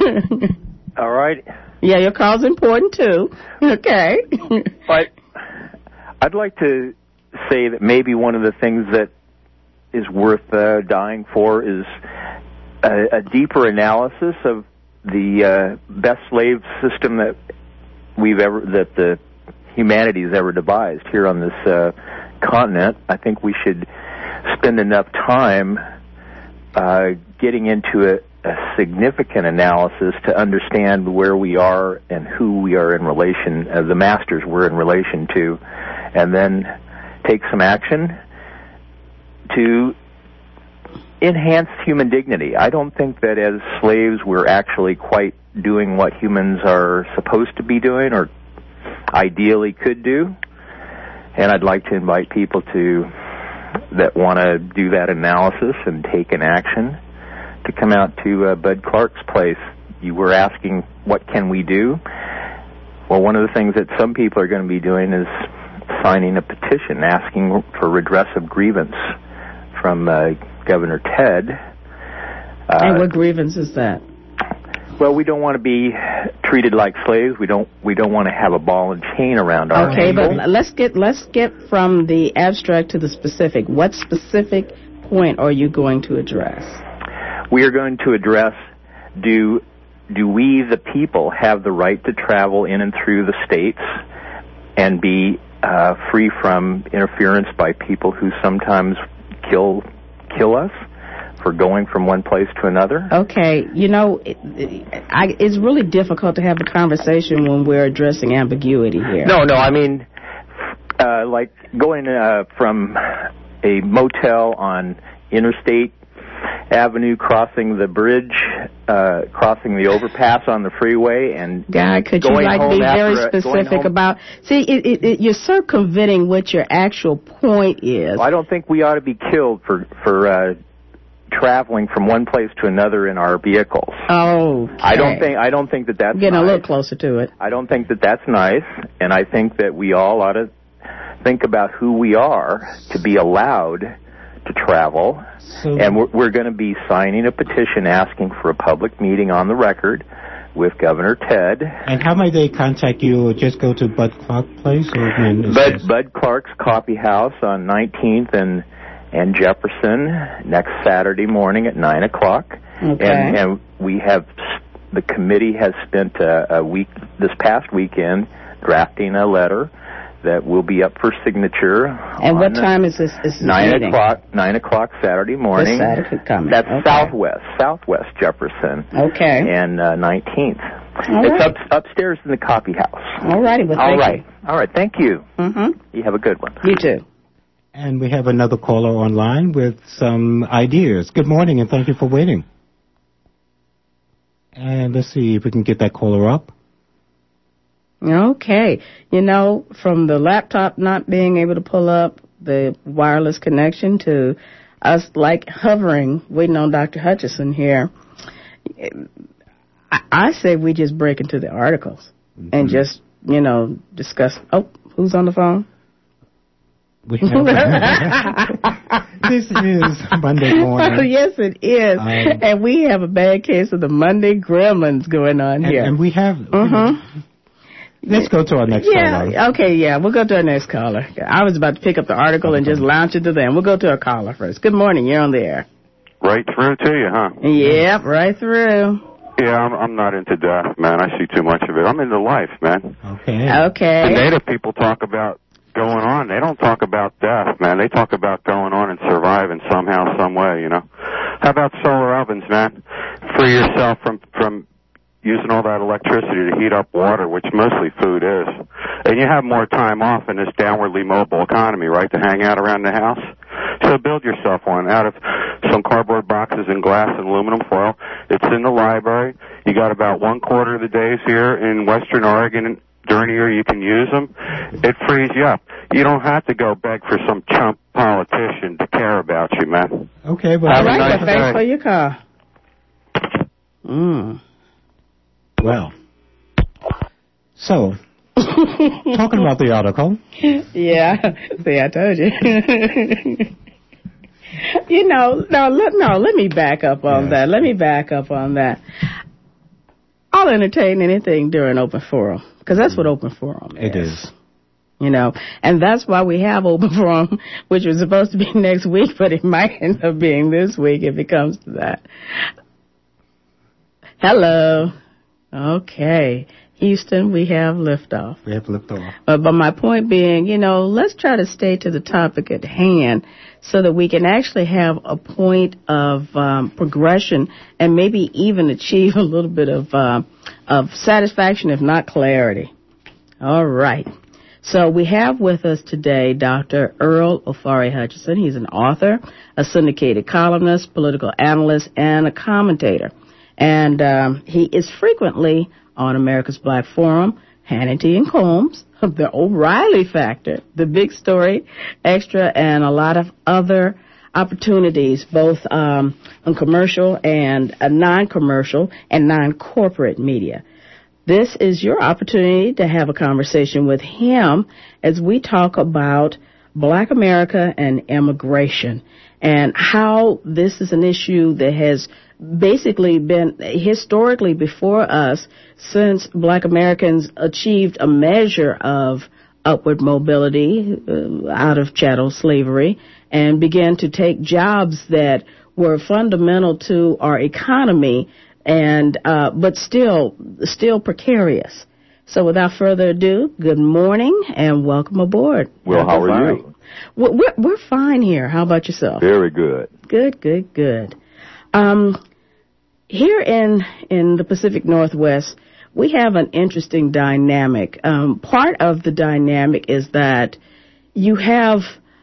All right. Yeah, your call's important, too. Okay. But I'd like to say that maybe one of the things that is worth uh, dying for is a, a deeper analysis of the uh, best slave system that we've ever, that the humanity has ever devised here on this uh, continent. I think we should spend enough time uh, getting into a, a significant analysis to understand where we are and who we are in relation, uh, the masters we're in relation to, and then take some action to enhanced human dignity. I don't think that as slaves we're actually quite doing what humans are supposed to be doing or ideally could do. And I'd like to invite people to that want to do that analysis and take an action to come out to uh, Bud Clark's place. You were asking, what can we do? Well, one of the things that some people are going to be doing is signing a petition asking for redress of grievance from uh, Governor Ted. Uh, and what grievance is that? Well, we don't want to be treated like slaves. We don't. We don't want to have a ball and chain around our Okay, ankle. but let's get let's get from the abstract to the specific. What specific point are you going to address? We are going to address: do do we, the people, have the right to travel in and through the states and be uh, free from interference by people who sometimes kill kill us for going from one place to another? Okay, you know, it, it, I, it's really difficult to have a conversation when we're addressing ambiguity here. No, no, I mean, uh, like going uh, from a motel on Interstate Avenue, crossing the bridge, uh, crossing the overpass on the freeway, and God, could you like be very specific about? See, it, it, it, you're circumventing what your actual point is. Well, I don't think we ought to be killed for for uh, traveling from one place to another in our vehicles. Oh, okay. I don't think I don't think that that's getting nice. a little closer to it. I don't think that that's nice, and I think that we all ought to think about who we are to be allowed to travel. So, and we're, we're going to be signing a petition asking for a public meeting on the record with Governor Ted. And how may they contact you, or just go to Bud Clark Place? Or Bud, Bud Clark's Coffee House on nineteenth and, and Jefferson next Saturday morning at nine o'clock. Okay. And, and we have, the committee has spent a, a week, this past weekend, drafting a letter that will be up for signature. And what time is this? Is this nine meeting? o'clock. Nine o'clock Saturday morning. This Saturday coming. That's okay. Southwest, Southwest Jefferson. Okay. And uh, nineteenth. All it's right. up, upstairs in the coffee house. All righty. Well, All thank right. you. All right. Thank you. Mm-hmm. You have a good one. You too. And we have another caller online with some ideas. Good morning, and thank you for waiting. And let's see if we can get that caller up. Okay. You know, from the laptop not being able to pull up the wireless connection to us like hovering, waiting on Doctor Hutchison here, I, I say we just break into the articles mm-hmm. and just, you know, discuss. Oh, who's on the phone? We have, this is Monday morning. Yes, it is. Um, and we have a bad case of the Monday gremlins going on and, here. And we have... Mm-hmm. Let's go to our next yeah, caller. Yeah, okay, yeah. We'll go to our next caller. I was about to pick up the article okay. and just launch it to them. We'll go to our caller first. Good morning. You're on the air. Right through to you, huh? Yep, right through. Yeah, I'm, I'm not into death, man. I see too much of it. I'm into life, man. Okay. Okay. The Native people talk about going on. They don't talk about death, man. They talk about going on and surviving somehow, some way, you know. How about solar ovens, man? Free yourself from... from using all that electricity to heat up water, which mostly food is. And you have more time off in this downwardly mobile economy, right, to hang out around the house. So build yourself one out of some cardboard boxes and glass and aluminum foil. It's in the library. You got about one quarter of the days here in Western Oregon during the year you can use them. It frees you up. You don't have to go beg for some chump politician to care about you, man. Okay, well, all right, nice well, thanks for your call. Mm. Well, so, talking about the article. Yeah, see, I told you. you know, no, let, no, let me back up on yes. that. Let me back up on that. I'll entertain anything during open forum, because that's what open forum is. It is. You know, and that's why we have open forum, which was supposed to be next week, but it might end up being this week if it comes to that. Hello. Okay. Houston, we have liftoff. We have liftoff. Uh, but my point being, you know, let's try to stay to the topic at hand so that we can actually have a point of um, progression and maybe even achieve a little bit of uh, of satisfaction, if not clarity. All right. So we have with us today Doctor Earl Ofari Hutchinson. He's an author, a syndicated columnist, political analyst, and a commentator. And um, he is frequently on America's Black Forum, Hannity and Combs, The O'Reilly Factor, The Big Story Extra, and a lot of other opportunities, both um, on commercial and uh, non-commercial and non-corporate media. This is your opportunity to have a conversation with him as we talk about Black America and immigration and how this is an issue that has basically been historically before us since Black Americans achieved a measure of upward mobility uh, out of chattel slavery and began to take jobs that were fundamental to our economy and uh, but still still precarious. So without further ado, good morning and welcome aboard. Well, how are you? We're, we're, we're fine here. How about yourself? Very good. Good, good, good. Um, here in in the Pacific Northwest, we have an interesting dynamic. Um, part of the dynamic is that you have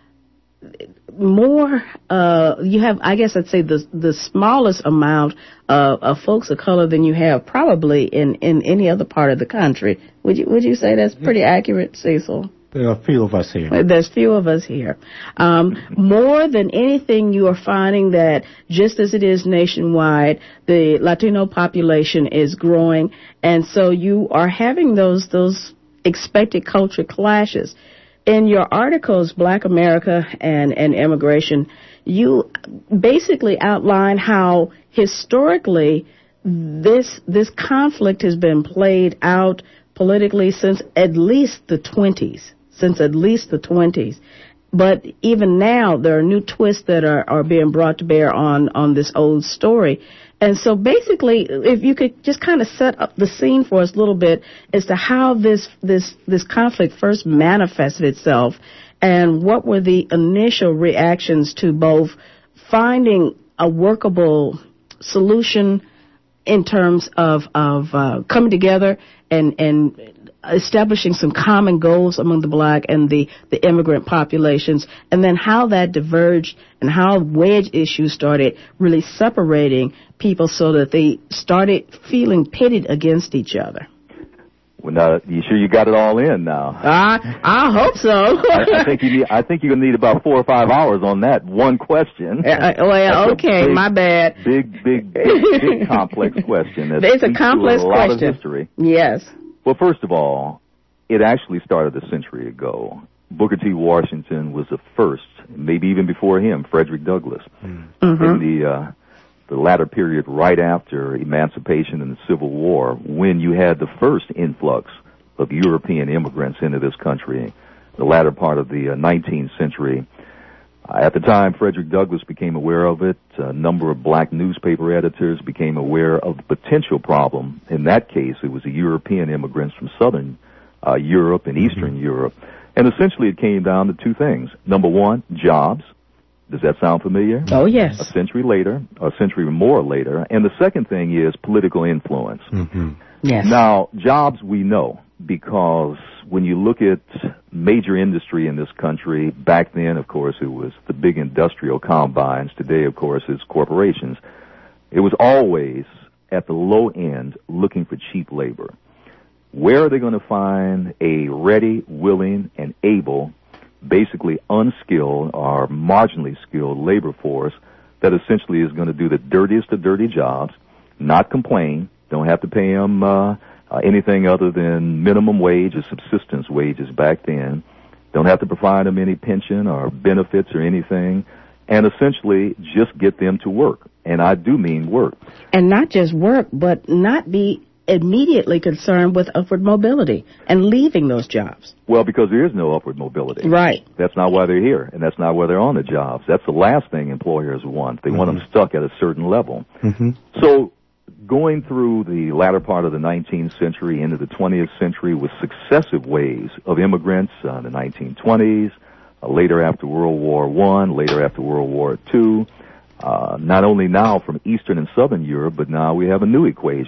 more, uh, you have, I guess I'd say the the smallest amount of, of folks of color than you have probably in, in any other part of the country. Would you, would you say that's pretty accurate, Cecil? There are a few of us here. There's few of us here. Um, more than anything, you are finding that just as it is nationwide, the Latino population is growing, and so you are having those those expected culture clashes. In your articles, Black America and, and Immigration, you basically outline how historically this this conflict has been played out politically since at least the twenties. Since at least the twenties. But even now, there are new twists that are, are being brought to bear on, on this old story. And so basically, if you could just kind of set up the scene for us a little bit as to how this, this, this conflict first manifested itself and what were the initial reactions to both finding a workable solution in terms of, of uh, coming together and, and establishing some common goals among the Black and the, the immigrant populations, and then how that diverged and how wedge issues started really separating people so that they started feeling pitted against each other. Well, now, you sure you got it all in now? I I hope so. I, I think you need, I think you're gonna need about four or five hours on that one question. Uh, well, okay, big, my bad. Big, big, big, big complex question. That It's a complex a lot question. Of history. Yes. Well, first of all, it actually started a century ago. Booker T. Washington was the first, maybe even before him, Frederick Douglass, mm-hmm. in the uh, the latter period right after emancipation and the Civil War, when you had the first influx of European immigrants into this country, the latter part of the uh, nineteenth century. Uh, at the time, Frederick Douglass became aware of it. A number of Black newspaper editors became aware of the potential problem. In that case, it was the European immigrants from southern uh, Europe and Eastern mm-hmm. Europe. And essentially it came down to two things. Number one, jobs. Does that sound familiar? Oh, yes. A century later, a century or more later. And the second thing is political influence. Mm-hmm. Yes. Now, jobs we know, because when you look at major industry in this country, back then, of course, it was the big industrial combines. Today, of course, it's corporations. It was always at the low end looking for cheap labor. Where are they going to find a ready, willing, and able, basically unskilled or marginally skilled labor force that essentially is going to do the dirtiest of dirty jobs, not complain, don't have to pay them uh, uh, anything other than minimum wage or subsistence wages back then, don't have to provide them any pension or benefits or anything, and essentially just get them to work. And I do mean work. And not just work, but not be immediately concerned with upward mobility and leaving those jobs. Well, because there is no upward mobility. Right. That's not why they're here, and that's not why they're on the jobs. That's the last thing employers want. They mm-hmm. want them stuck at a certain level. Mm-hmm. So going through the latter part of the nineteenth century into the twentieth century with successive waves of immigrants uh, in the nineteen twenties, uh, later after World War One, later after World War Two, uh, not only now from Eastern and Southern Europe, but now we have a new equation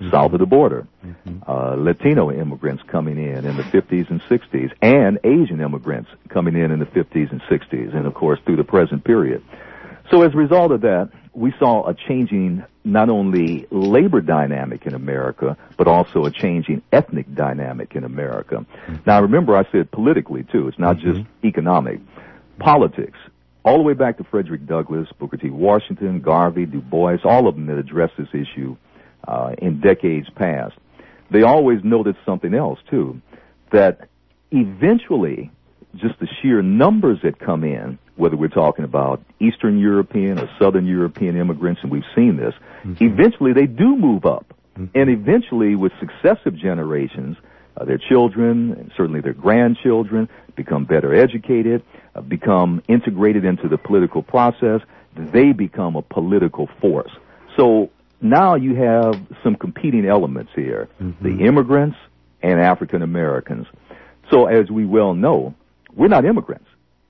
mm-hmm. south of the border. Mm-hmm. Uh, Latino immigrants coming in in the fifties and sixties, and Asian immigrants coming in in the fifties and sixties, and of course through the present period. So as a result of that, we saw a changing not only labor dynamic in America, but also a changing ethnic dynamic in America. Mm-hmm. Now remember, I said politically too. It's not mm-hmm. just economic. Politics. All the way back to Frederick Douglass, Booker T. Washington, Garvey, Du Bois, all of them that addressed this issue uh, in decades past. They always noted something else, too, that eventually just the sheer numbers that come in, whether we're talking about Eastern European or Southern European immigrants, and we've seen this, mm-hmm. eventually they do move up. Mm-hmm. And eventually, with successive generations, uh, their children, and certainly their grandchildren, become better educated, uh, become integrated into the political process. They become a political force. So now you have some competing elements here, mm-hmm. the immigrants and African Americans. So as we well know, we're not immigrants.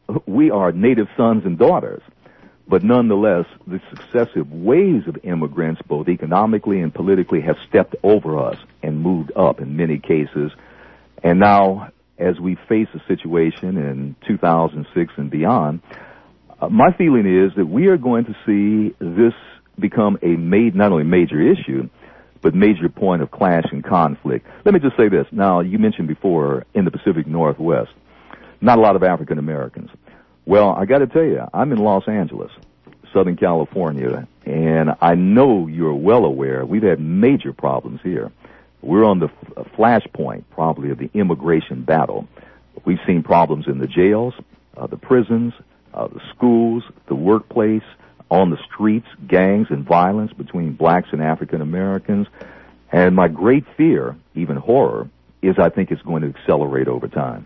We are native sons and daughters. But nonetheless, the successive waves of immigrants, both economically and politically, have stepped over us and moved up in many cases. And now, as we face a situation in two thousand six and beyond, uh, my feeling is that we are going to see this become a made, not only major issue, but major point of clash and conflict. Let me just say this. Now, you mentioned before in the Pacific Northwest, not a lot of African Americans. Well, I got to tell you, I'm in Los Angeles, Southern California, and I know you're well aware we've had major problems here. We're on the f- flashpoint, probably, of the immigration battle. We've seen problems in the jails, uh, the prisons, uh, the schools, the workplace, on the streets, gangs and violence between blacks and African Americans. And my great fear, even horror, is I think it's going to accelerate over time.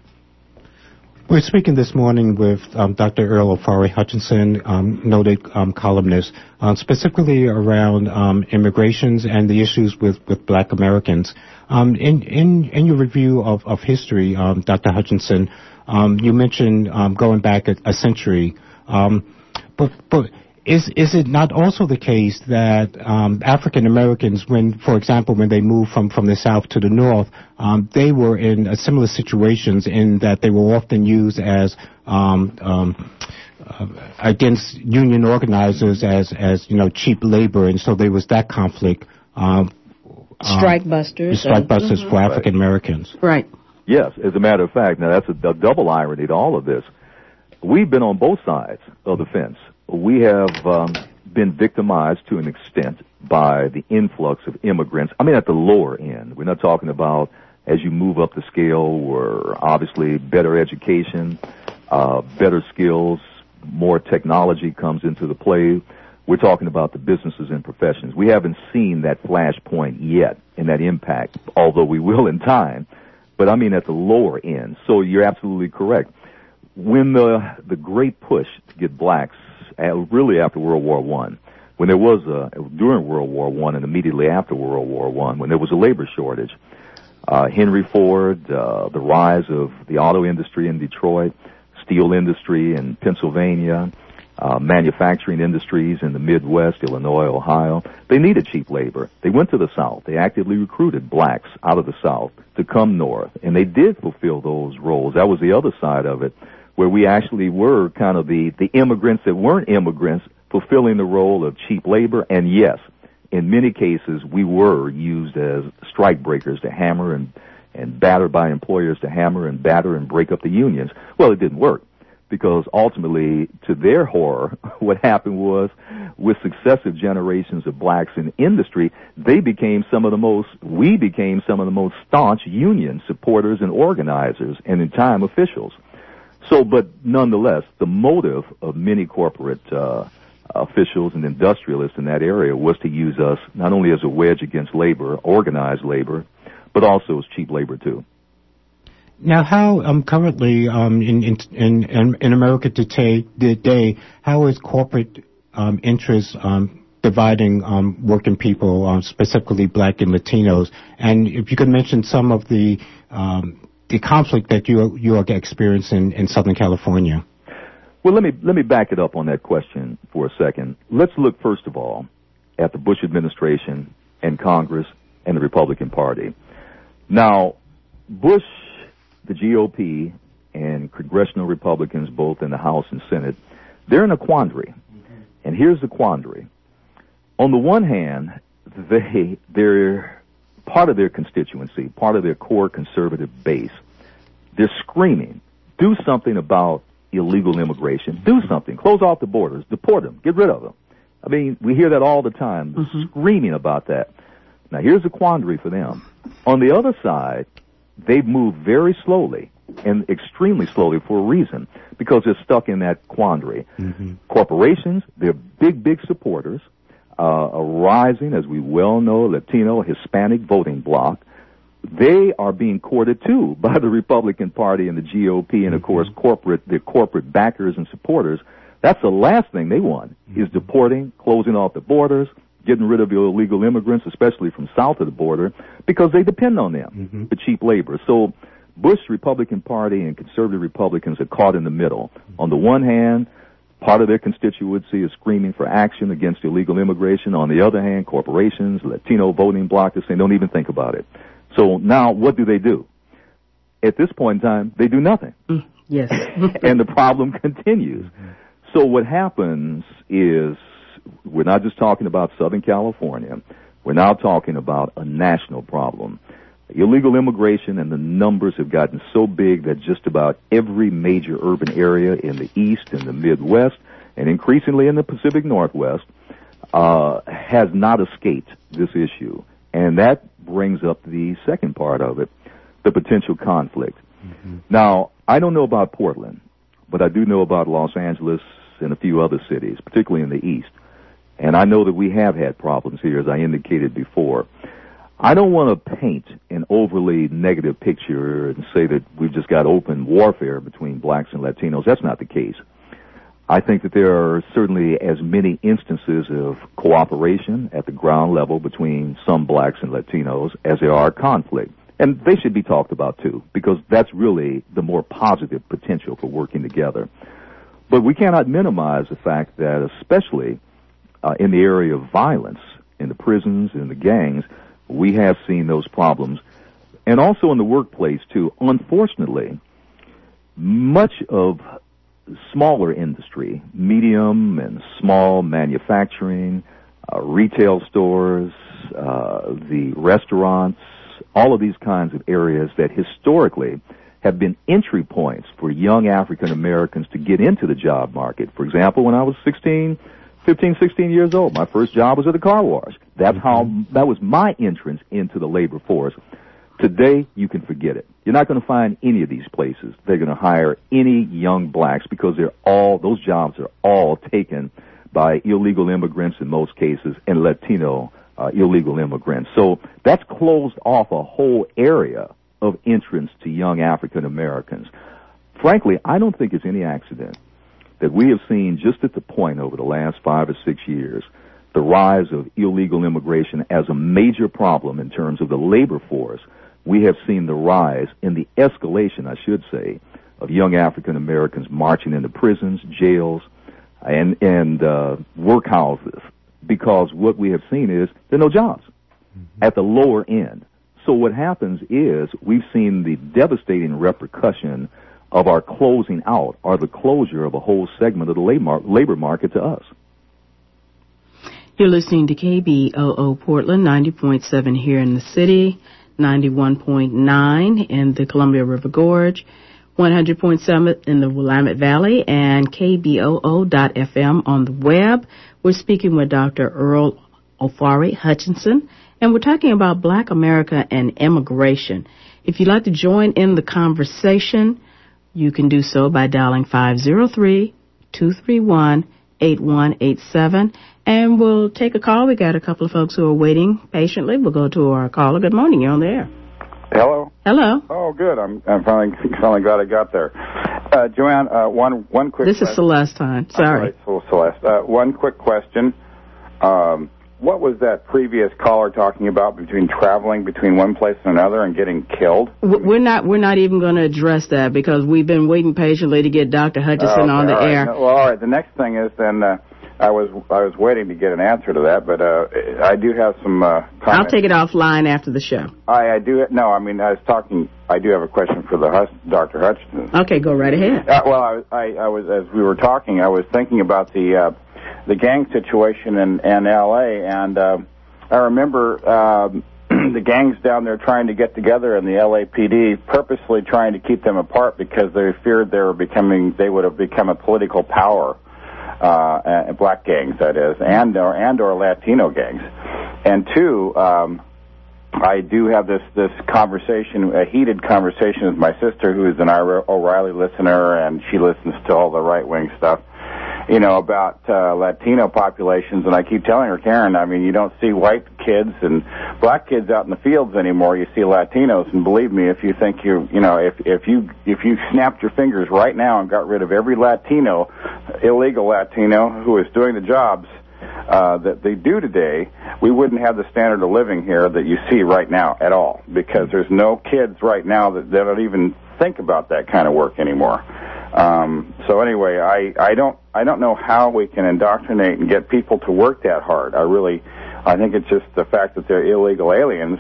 We're speaking this morning with um, Doctor Earl Ofari Hutchinson, um, noted um, columnist, uh, specifically around um, immigrations and the issues with, with black Americans. Um, in, in, in your review of, of history, um, Doctor Hutchinson, um, you mentioned um, going back a, a century. Um, but, but is is it not also the case that um, African Americans, when, for example, when they moved from, from the South to the North, um, they were in uh, similar situations in that they were often used as um, um, uh, against union organizers as as you know cheap labor, and so there was that conflict. Um, strike busters. Strike busters mm-hmm. for African Americans. Right. Yes, as a matter of fact, now that's a, a double irony to all of this. We've been on both sides of the fence. We have um, been victimized to an extent by the influx of immigrants. I mean, at the lower end. We're not talking about as you move up the scale, where obviously better education, uh, better skills, more technology comes into the play. We're talking about the businesses and professions. We haven't seen that flashpoint yet and that impact, although we will in time. But I mean at the lower end. So you're absolutely correct. When the the great push to get blacks, really after World War One, when there was a, during World War One and immediately after World War One, when there was a labor shortage, uh, Henry Ford, uh, the rise of the auto industry in Detroit, steel industry in Pennsylvania, uh, manufacturing industries in the Midwest, Illinois, Ohio, they needed cheap labor. They went to the South. They actively recruited blacks out of the South to come north, and they did fulfill those roles. That was the other side of it, where we actually were kind of the, the immigrants that weren't immigrants fulfilling the role of cheap labor. And yes, in many cases, we were used as strike breakers to hammer and, and batter by employers to hammer and batter and break up the unions. Well, it didn't work because ultimately, to their horror, what happened was with successive generations of blacks in industry, they became some of the most, we became some of the most staunch union supporters and organizers and in time officials. So, but nonetheless, the motive of many corporate uh, officials and industrialists in that area was to use us not only as a wedge against labor, organized labor, but also as cheap labor too. Now, how um, currently um, in, in in in America today, today how is corporate um, interests um, dividing um, working people, um, specifically Black and Latinos? And if you could mention some of the um, the conflict that you you are experiencing in Southern California. Well, let me let me back it up on that question for a second. Let's look first of all at the Bush administration and Congress and the Republican Party. Now, Bush, the G O P, and congressional Republicans, both in the House and Senate, they're in a quandary. Mm-hmm. And here's the quandary. On the one hand, they, they're part of their constituency, part of their core conservative base. They're screaming, do something about illegal immigration. Do something. Close off the borders. Deport them. Get rid of them. I mean, we hear that all the time, mm-hmm. screaming about that. Now, here's the quandary for them. On the other side, they've moved very slowly, and extremely slowly for a reason, because they're stuck in that quandary. Mm-hmm. Corporations, they're big, big supporters, uh, a rising, as we well know, Latino, Hispanic voting bloc. They are being courted, too, by the Republican Party and the G O P and, of course, corporate, their corporate backers and supporters. That's the last thing they want, mm-hmm. is deporting, closing off the borders, getting rid of illegal immigrants, especially from south of the border, because they depend on them mm-hmm. for cheap labor. So Bush, Republican Party, and conservative Republicans are caught in the middle. Mm-hmm. On the one hand, part of their constituency is screaming for action against illegal immigration. On the other hand, corporations, Latino voting bloc are saying, don't even think about it. So now what do they do? At this point in time, they do nothing. Mm, yes. And the problem continues. Mm-hmm. So what happens is we're not just talking about Southern California. We're now talking about a national problem. Illegal immigration and the numbers have gotten so big that just about every major urban area in the East and the Midwest, and increasingly in the Pacific Northwest, uh, has not escaped this issue. And that brings up the second part of it, the potential conflict. Mm-hmm. Now, I don't know about Portland, but I do know about Los Angeles and a few other cities, particularly in the East. And I know that we have had problems here, as I indicated before. I don't want to paint an overly negative picture and say that we've just got open warfare between blacks and Latinos. That's not the case. I think that there are certainly as many instances of cooperation at the ground level between some blacks and Latinos as there are conflict. And they should be talked about, too, because that's really the more positive potential for working together. But we cannot minimize the fact that, especially uh, in the area of violence, in the prisons, in the gangs, we have seen those problems. And also in the workplace, too. Unfortunately, much of smaller industry, medium and small manufacturing, uh, retail stores, uh, the restaurants, all of these kinds of areas that historically have been entry points for young African Americans to get into the job market. For example, when I was sixteen, fifteen, sixteen years old, my first job was at a car wash. That's how, that was my entrance into the labor force. Today, you can forget it. You're not going to find any of these places. They're going to hire any young blacks because they're all, those jobs are all taken by illegal immigrants in most cases and Latino uh, illegal immigrants. So that's closed off a whole area of entrance to young African Americans. Frankly, I don't think it's any accident that we have seen just at the point over the last five or six years the rise of illegal immigration as a major problem in terms of the labor force. We have seen the rise in the escalation, I should say, of young African Americans marching into prisons, jails, and and uh, workhouses, because what we have seen is there are no jobs mm-hmm. at the lower end. So what happens is we've seen the devastating repercussion of our closing out, or the closure of a whole segment of the labor market to us. You're listening to K B O O Portland, ninety point seven here in the city, ninety-one point nine in the Columbia River Gorge, one hundred point seven in the Willamette Valley, and K B O O dot F M on the web. We're speaking with Doctor Earl Ofari Hutchinson, and we're talking about Black America and immigration. If you'd like to join in the conversation, you can do so by dialing five oh three, two three one, eight one eight seven. And we'll take a call. We got a couple of folks who are waiting patiently. We'll go to our caller. Good morning. You're on the air. Hello. Hello. Oh, good. I'm I'm finally finally glad I got there. Uh, Joanne, uh, one one quick. This question. Is Celestine. Sorry. Right, so Celeste. Uh, one quick question. Um, what was that previous caller talking about between traveling between one place and another and getting killed? We're not we're not even going to address that because we've been waiting patiently to get Doctor Hutchinson okay, on the all right. air. No, well, all right. The next thing is then. Uh, I was I was waiting to get an answer to that, but uh, I do have some uh, comments. I'll take it offline after the show. I, I do no, I mean I was talking. I do have a question for the Hus- Doctor Hutchinson. Okay, go right ahead. Uh, well, I, I, I was as we were talking, I was thinking about the uh, the gang situation in, in L A, and uh, I remember um, the gangs down there trying to get together, and the L A P D purposely trying to keep them apart because they feared they were becoming they would have become a political power. Uh, black gangs, that is, and or and or Latino gangs, and two, um, I do have this this conversation, a heated conversation with my sister, who is an O'Reilly listener, and she listens to all the right wing stuff, you know, about uh, Latino populations, and I keep telling her, Karen, I mean, you don't see white kids and black kids out in the fields anymore. You see Latinos, and believe me, if you think you, you know, if if you if you snapped your fingers right now and got rid of every Latino, illegal Latino who is doing the jobs uh, that they do today, we wouldn't have the standard of living here that you see right now at all, because there's no kids right now that, that don't even think about that kind of work anymore. Um, so anyway, I, I don't I don't know how we can indoctrinate and get people to work that hard. I really, I think it's just the fact that they're illegal aliens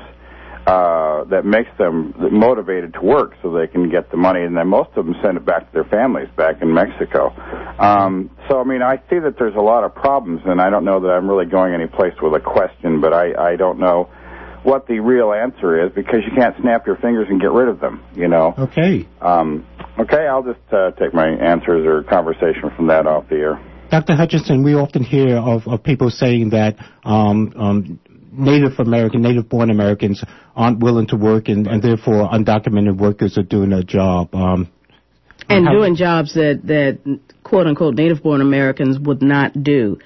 uh, that makes them motivated to work so they can get the money, and then most of them send it back to their families back in Mexico. Um, so I mean, I see that there's a lot of problems, and I don't know that I'm really going any place with a question, but I, I don't know what the real answer is, because you can't snap your fingers and get rid of them, you know. Okay. Um, okay, I'll just uh, take my answers or conversation from that off the air. Doctor Hutchinson, we often hear of, of people saying that um, um, Native American, Native-born Americans aren't willing to work, and, and therefore undocumented workers are doing their job. Um, and how, doing jobs that, that, quote-unquote, Native-born Americans would not do.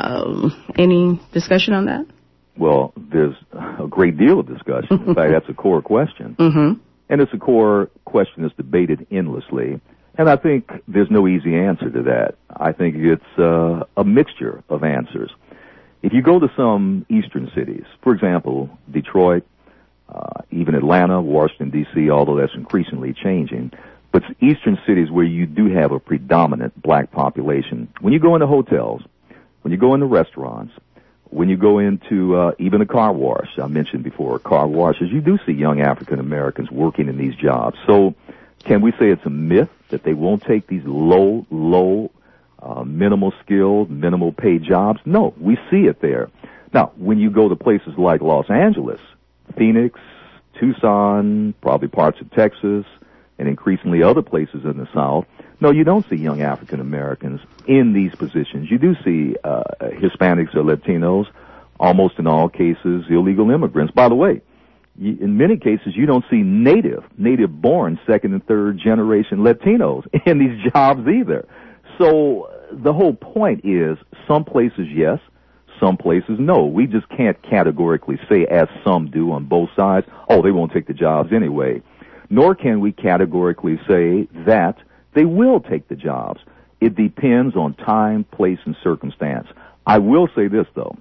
Um, any discussion on that? Well, there's a great deal of discussion. In fact, that's a core question. Mm-hmm. And it's a core question that's debated endlessly. And I think there's no easy answer to that. I think it's uh, a mixture of answers. If you go to some eastern cities, for example, Detroit, uh, even Atlanta, Washington, D C, although that's increasingly changing, but eastern cities where you do have a predominant black population, when you go into hotels, when you go into restaurants, when you go into uh, even a car wash, I mentioned before, car washes, you do see young African Americans working in these jobs. So can we say it's a myth that they won't take these low, low, uh, minimal skilled, minimal paid jobs? No, we see it there. Now, when you go to places like Los Angeles, Phoenix, Tucson, probably parts of Texas, and increasingly other places in the South, no, you don't see young African Americans in these positions. You do see uh, Hispanics or Latinos, almost in all cases, illegal immigrants. By the way, you, in many cases, you don't see native, native-born second and third generation Latinos in these jobs either. So the whole point is, some places yes, some places no. We just can't categorically say, as some do on both sides, oh, they won't take the jobs anyway. Nor can we categorically say that they will take the jobs. It depends on time, place, and circumstance. I will say this, though.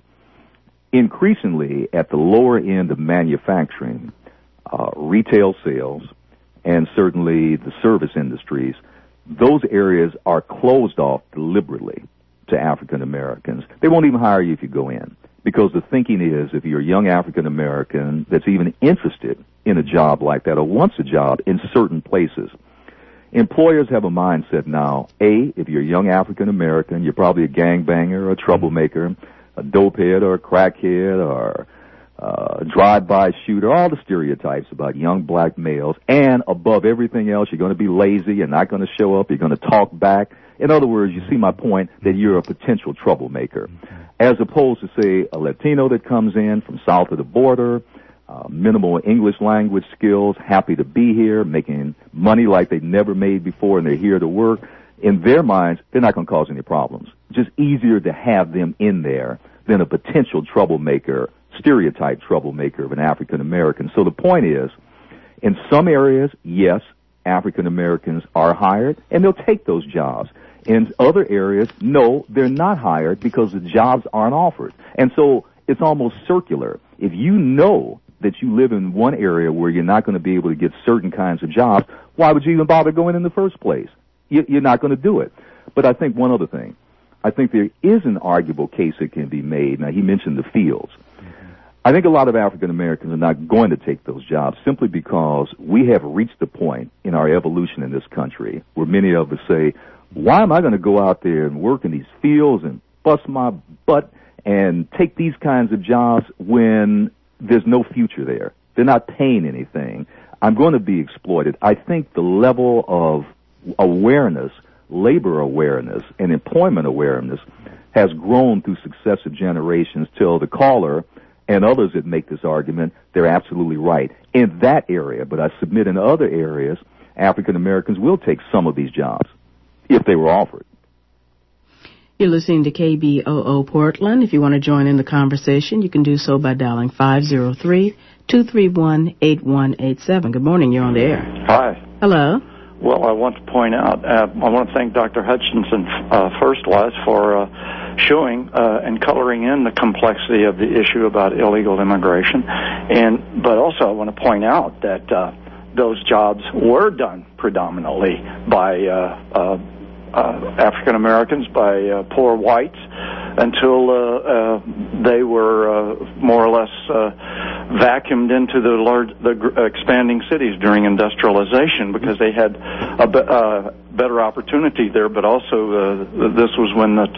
Increasingly, at the lower end of manufacturing, uh, retail sales, and certainly the service industries, those areas are closed off deliberately to African Americans. They won't even hire you if you go in, because the thinking is, if you're a young African American that's even interested in a job like that or wants a job in certain places, employers have a mindset now, A, if you're a young African American, you're probably a gangbanger or a troublemaker, a dopehead or a crackhead or uh, a drive-by shooter, all the stereotypes about young black males, and above everything else, you're going to be lazy, you're not going to show up, you're going to talk back. In other words, you see my point, that you're a potential troublemaker. As opposed to, say, a Latino that comes in from south of the border, uh, minimal English language skills, happy to be here, making money like they've never made before, and they're here to work. In their minds, they're not going to cause any problems. Just easier to have them in there than a potential troublemaker, stereotype troublemaker of an African American. So the point is, in some areas, yes, African Americans are hired, and they'll take those jobs. In other areas, no, they're not hired because the jobs aren't offered. And so it's almost circular. If you know that you live in one area where you're not going to be able to get certain kinds of jobs, why would you even bother going in the first place? You're not going to do it. But I think one other thing. I think there is an arguable case that can be made. Now, he mentioned the fields. I think a lot of African Americans are not going to take those jobs simply because we have reached the point in our evolution in this country where many of us say, why am I going to go out there and work in these fields and bust my butt and take these kinds of jobs when there's no future there? They're not paying anything. I'm going to be exploited. I think the level of awareness, labor awareness, and employment awareness has grown through successive generations till the caller and others that make this argument, they're absolutely right in that area. But I submit in other areas, African Americans will take some of these jobs if they were offered. You're listening to K B O O Portland. If you want to join in the conversation, you can do so by dialing five oh three, two three one, eight one eight seven. Good morning. You're on the air. Hi. Hello. Well, I want to point out, uh, I want to thank Doctor Hutchinson uh, first, Les, for uh, showing uh, and coloring in the complexity of the issue about illegal immigration. And but also I want to point out that uh, those jobs were done predominantly by uh, uh, uh, African Americans, by uh, poor whites, until uh, uh, they were uh, more or less uh, vacuumed into the large, the gr- expanding cities during industrialization because they had a be- uh, better opportunity there. But also, uh, this was when the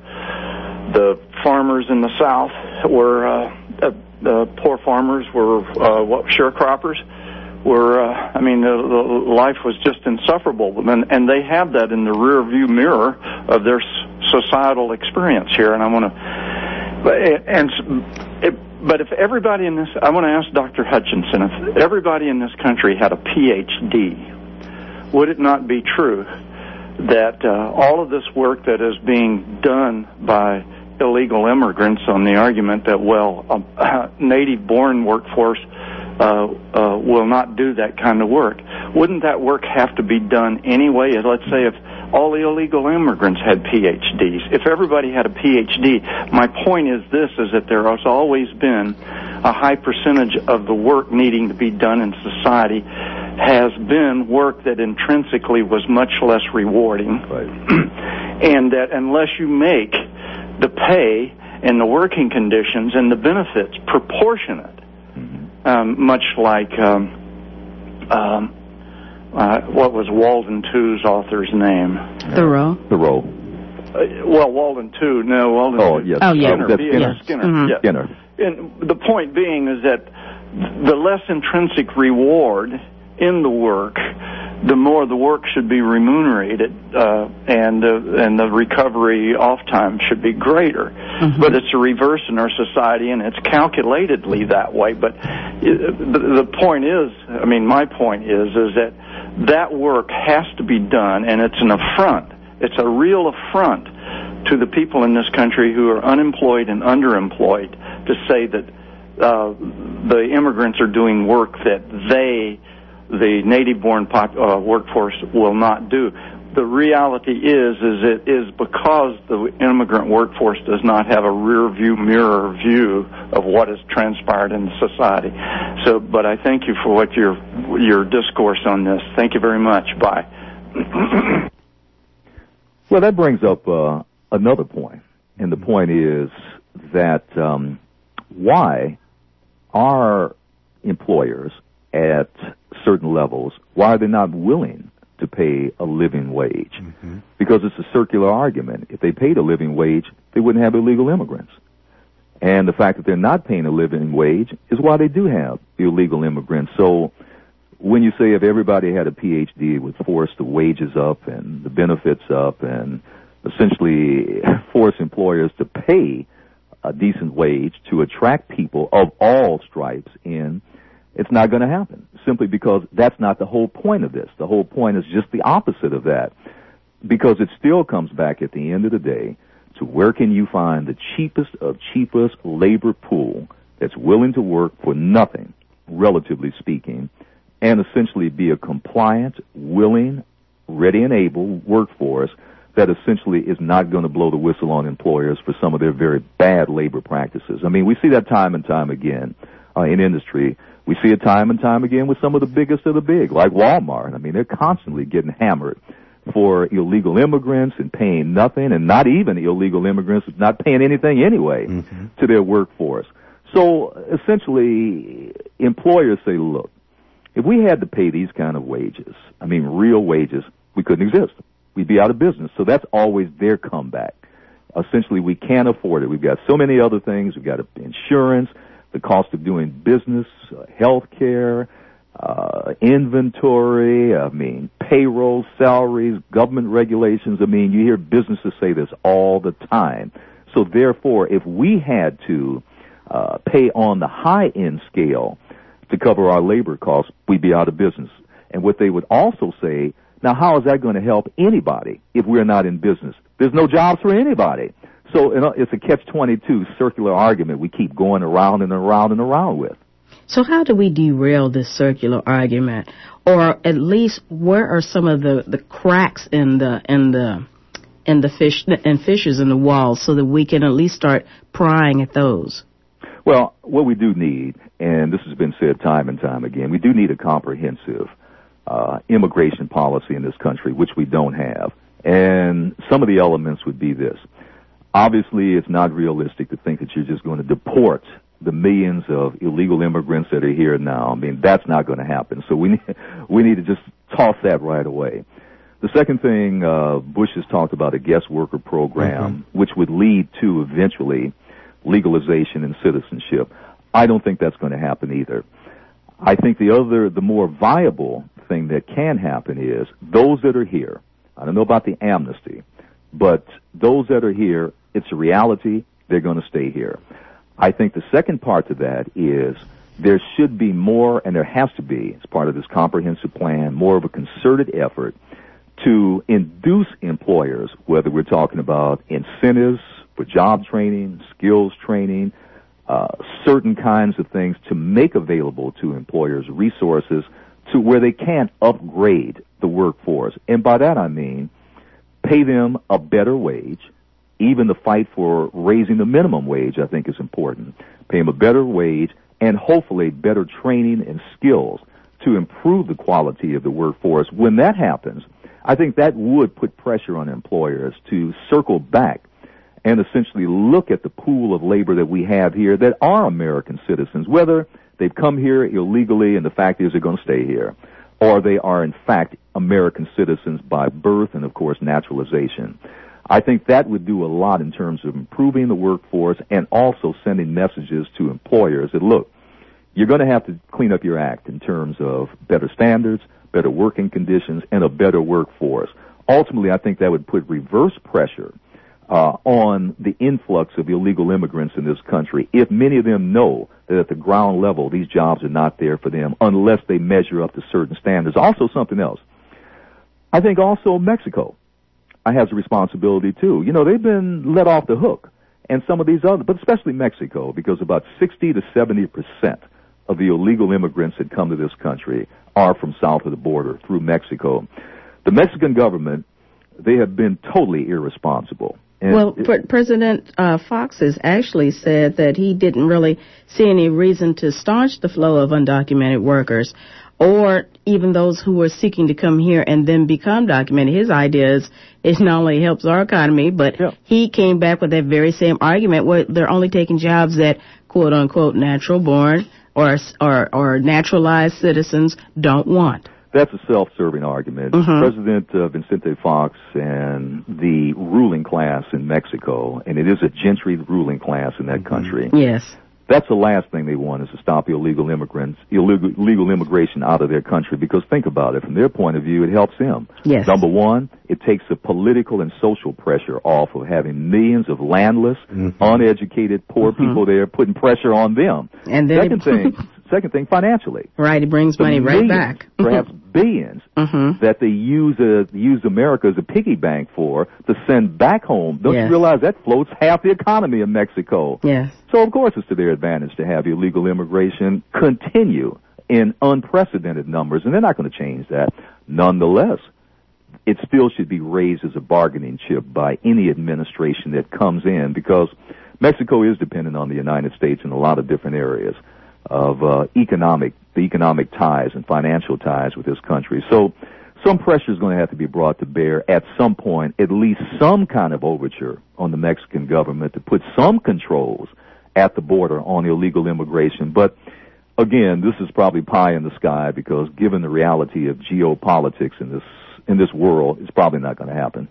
uh, the farmers in the South were uh, uh, the poor farmers were uh, what sharecroppers. Were uh, I mean, the, the life was just insufferable, and, and they have that in the rear view mirror of their societal experience here. And I want to, and it, but if everybody in this, I want to ask Doctor Hutchinson, if everybody in this country had a P H D, would it not be true that uh, all of this work that is being done by illegal immigrants on the argument that, well, a native-born workforce Uh, uh, will not do that kind of work. Wouldn't that work have to be done anyway? Let's say if all the illegal immigrants had P H Ds, if everybody had a P H D, my point is this, is that there has always been a high percentage of the work needing to be done in society has been work that intrinsically was much less rewarding. Right. And that unless you make the pay and the working conditions and the benefits proportionate, Um, much like um, um, uh, what was Walden two's author's name? Thoreau. Thoreau. Uh, well, Walden two, no, Walden oh, two. Yes. Oh, yeah. Skinner. That's Skinner. Yes. Skinner, Mm-hmm. yes. Skinner. And the point being is that the less intrinsic reward in the work, the more the work should be remunerated, uh, and uh, and the recovery off time should be greater. Mm-hmm. But it's a reverse in our society, and it's calculatedly that way. But it, the, the point is, I mean, my point is, is that that work has to be done, and it's an affront. It's a real affront to the people in this country who are unemployed and underemployed to say that uh, the immigrants are doing work that they, the native-born pop, uh, workforce, will not do. The reality is, is it is because the immigrant workforce does not have a rear-view mirror view of what has transpired in society. So, but I thank you for what your your discourse on this. Thank you very much. Bye. Well, that brings up uh, another point, and the point is that um, why are employers at certain levels, why are they not willing to pay a living wage? Mm-hmm. Because it's a circular argument. If they paid a living wage, they wouldn't have illegal immigrants. And the fact that they're not paying a living wage is why they do have illegal immigrants. So when you say if everybody had a P H D, it would force the wages up and the benefits up and essentially force employers to pay a decent wage to attract people of all stripes in, it's not going to happen, simply because that's not the whole point of this. The whole point is just the opposite of that, because it still comes back at the end of the day to where can you find the cheapest of cheapest labor pool that's willing to work for nothing, relatively speaking, and essentially be a compliant, willing, ready and able workforce that essentially is not going to blow the whistle on employers for some of their very bad labor practices. I mean, we see that time and time again uh, in industry. We see it time and time again with some of the biggest of the big, like Walmart. I mean, they're constantly getting hammered for illegal immigrants and paying nothing, and not even illegal immigrants not paying anything anyway mm-hmm. to their workforce. So essentially, employers say, look, if we had to pay these kind of wages, I mean real wages, we couldn't exist. We'd be out of business. So that's always their comeback. Essentially, we can't afford it. We've got so many other things. We've got insurance, the cost of doing business, uh, health care, uh, inventory, I mean, payroll, salaries, government regulations. I mean, you hear businesses say this all the time. So therefore, if we had to uh, pay on the high-end scale to cover our labor costs, we'd be out of business. And what they would also say, now how is that going to help anybody if we're not in business? There's no jobs for anybody. So you know, it's a catch twenty-two circular argument we keep going around and around and around with. So how do we derail this circular argument? Or at least where are some of the, the cracks in the in the in the fish and fissures in the walls so that we can at least start prying at those? Well, what we do need, and this has been said time and time again, we do need a comprehensive uh, immigration policy in this country, which we don't have. And some of the elements would be this. Obviously, it's not realistic to think that you're just going to deport the millions of illegal immigrants that are here now. I mean, that's not going to happen. So we need, we need to just toss that right away. The second thing, uh, Bush has talked about a guest worker program, mm-hmm. which would lead to eventually legalization and citizenship. I don't think that's going to happen either. I think the other, the more viable thing that can happen is those that are here, I don't know about the amnesty, but those that are here, it's a reality, they're going to stay here. I think the second part to that is there should be more, and there has to be, as part of this comprehensive plan, more of a concerted effort to induce employers, whether we're talking about incentives for job training, skills training, uh, certain kinds of things to make available to employers resources to where they can upgrade the workforce. And by that I mean pay them a better wage. Even the fight for raising the minimum wage, I think, is important. Pay them a better wage and hopefully better training and skills to improve the quality of the workforce. When that happens, I think that would put pressure on employers to circle back and essentially look at the pool of labor that we have here that are American citizens, whether they've come here illegally and the fact is they're going to stay here, or they are in fact American citizens by birth and, of course, naturalization. I think that would do a lot in terms of improving the workforce and also sending messages to employers that, look, you're going to have to clean up your act in terms of better standards, better working conditions, and a better workforce. Ultimately, I think that would put reverse pressure uh, on the influx of illegal immigrants in this country if many of them know that at the ground level these jobs are not there for them unless they measure up to certain standards. Also, something else. I think also Mexico has a responsibility too. You know, they've been let off the hook, and some of these other, but especially Mexico, because about sixty to seventy percent of the illegal immigrants that come to this country are from south of the border through Mexico. The Mexican government, they have been totally irresponsible. And well, it, President uh, Fox has actually said that he didn't really see any reason to staunch the flow of undocumented workers or even those who are seeking to come here and then become documented. His idea is it not only helps our economy, but yeah. he came back with that very same argument where they're only taking jobs that, quote unquote, natural born or or, or naturalized citizens don't want. That's a self-serving argument. Mm-hmm. President uh, Vicente Fox and the ruling class in Mexico, and it is a gentry ruling class in that country. Yes. That's the last thing they want, is to stop illegal immigrants, illegal, illegal immigration out of their country, because think about it, from their point of view, it helps them. Yes. Number one, it takes the political and social pressure off of having millions of landless, mm-hmm. uneducated, poor mm-hmm. people there, putting pressure on them. And then second thing, second thing, financially. Right, it brings money right millions, back. Perhaps billions mm-hmm. that they use uh, use America as a piggy bank for to send back home. Don't yes. you realize that floats half the economy of Mexico? Yes. So, of course, it's to their advantage to have illegal immigration continue in unprecedented numbers, and they're not going to change that. Nonetheless, it still should be raised as a bargaining chip by any administration that comes in, because Mexico is dependent on the United States in a lot of different areas of uh, economic, the economic ties and financial ties with this country. So some pressure is going to have to be brought to bear at some point, at least some kind of overture on the Mexican government to put some controls at the border on illegal immigration. But again, this is probably pie in the sky because given the reality of geopolitics in this in this world, it's probably not going to happen.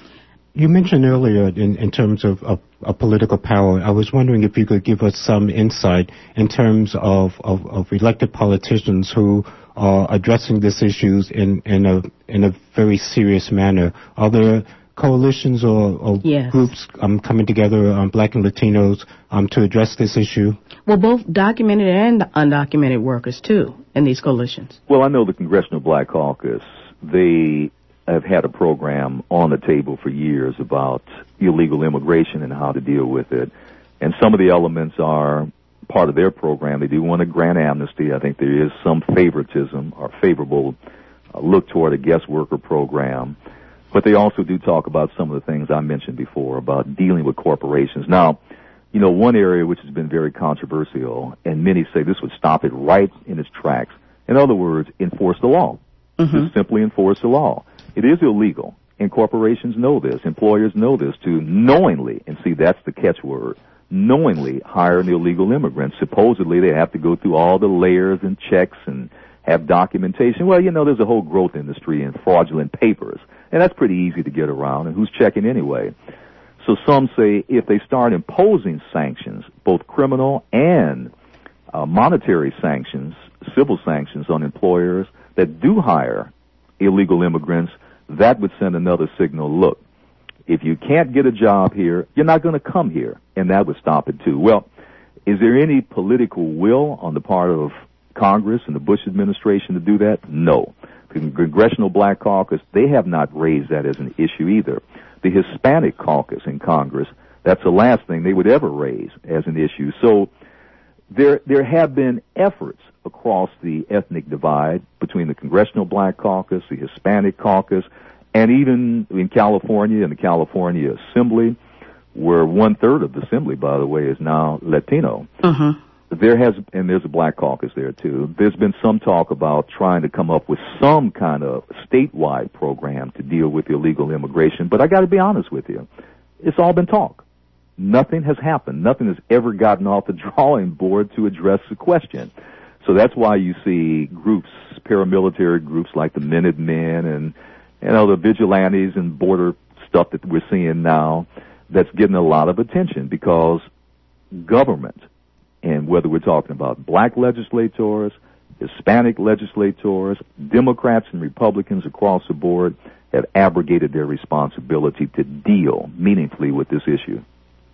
You mentioned earlier in, in terms of, of, of political power, I was wondering if you could give us some insight in terms of, of, of elected politicians who are addressing these issues in, in a in a very serious manner. Are there coalitions or, or yes. groups um, coming together, um, Black and Latinos, um, to address this issue? Well, both documented and undocumented workers, too, in these coalitions. Well, I know the Congressional Black Caucus, they have had a program on the table for years about illegal immigration and how to deal with it. And some of the elements are part of their program. They do want a grant amnesty. I think there is some favoritism or favorable uh, look toward a guest worker program. But they also do talk about some of the things I mentioned before about dealing with corporations. Now, you know, one area which has been very controversial, and many say this would stop it right in its tracks. In other words, enforce the law. Mm-hmm. Just simply enforce the law. It is illegal, and corporations know this. Employers know this, to knowingly, and see, that's the catchword, knowingly hire an illegal immigrant. Supposedly, they have to go through all the layers and checks and have documentation. Well, you know, there's a whole growth industry in fraudulent papers, and that's pretty easy to get around, and who's checking anyway? So some say if they start imposing sanctions, both criminal and uh, monetary sanctions, civil sanctions on employers that do hire illegal immigrants, that would send another signal. Look, if you can't get a job here, you're not going to come here, and that would stop it too. Well, is there any political will on the part of Congress and the Bush administration to do that? No. The Congressional Black Caucus, they have not raised that as an issue either. The Hispanic Caucus in Congress, that's the last thing they would ever raise as an issue. So there there have been efforts across the ethnic divide between the Congressional Black Caucus, the Hispanic Caucus, and even in California, in the California Assembly, where one-third of the Assembly, by the way, is now Latino. Uh-huh. There has, and there's a Black Caucus there, too. There's been some talk about trying to come up with some kind of statewide program to deal with illegal immigration, but I got to be honest with you. It's all been talk. Nothing has happened. Nothing has ever gotten off the drawing board to address the question. So that's why you see groups, paramilitary groups like the Minutemen and, you know, the vigilantes and border stuff that we're seeing now that's getting a lot of attention because government, and whether we're talking about black legislators, Hispanic legislators, Democrats and Republicans across the board have abrogated their responsibility to deal meaningfully with this issue.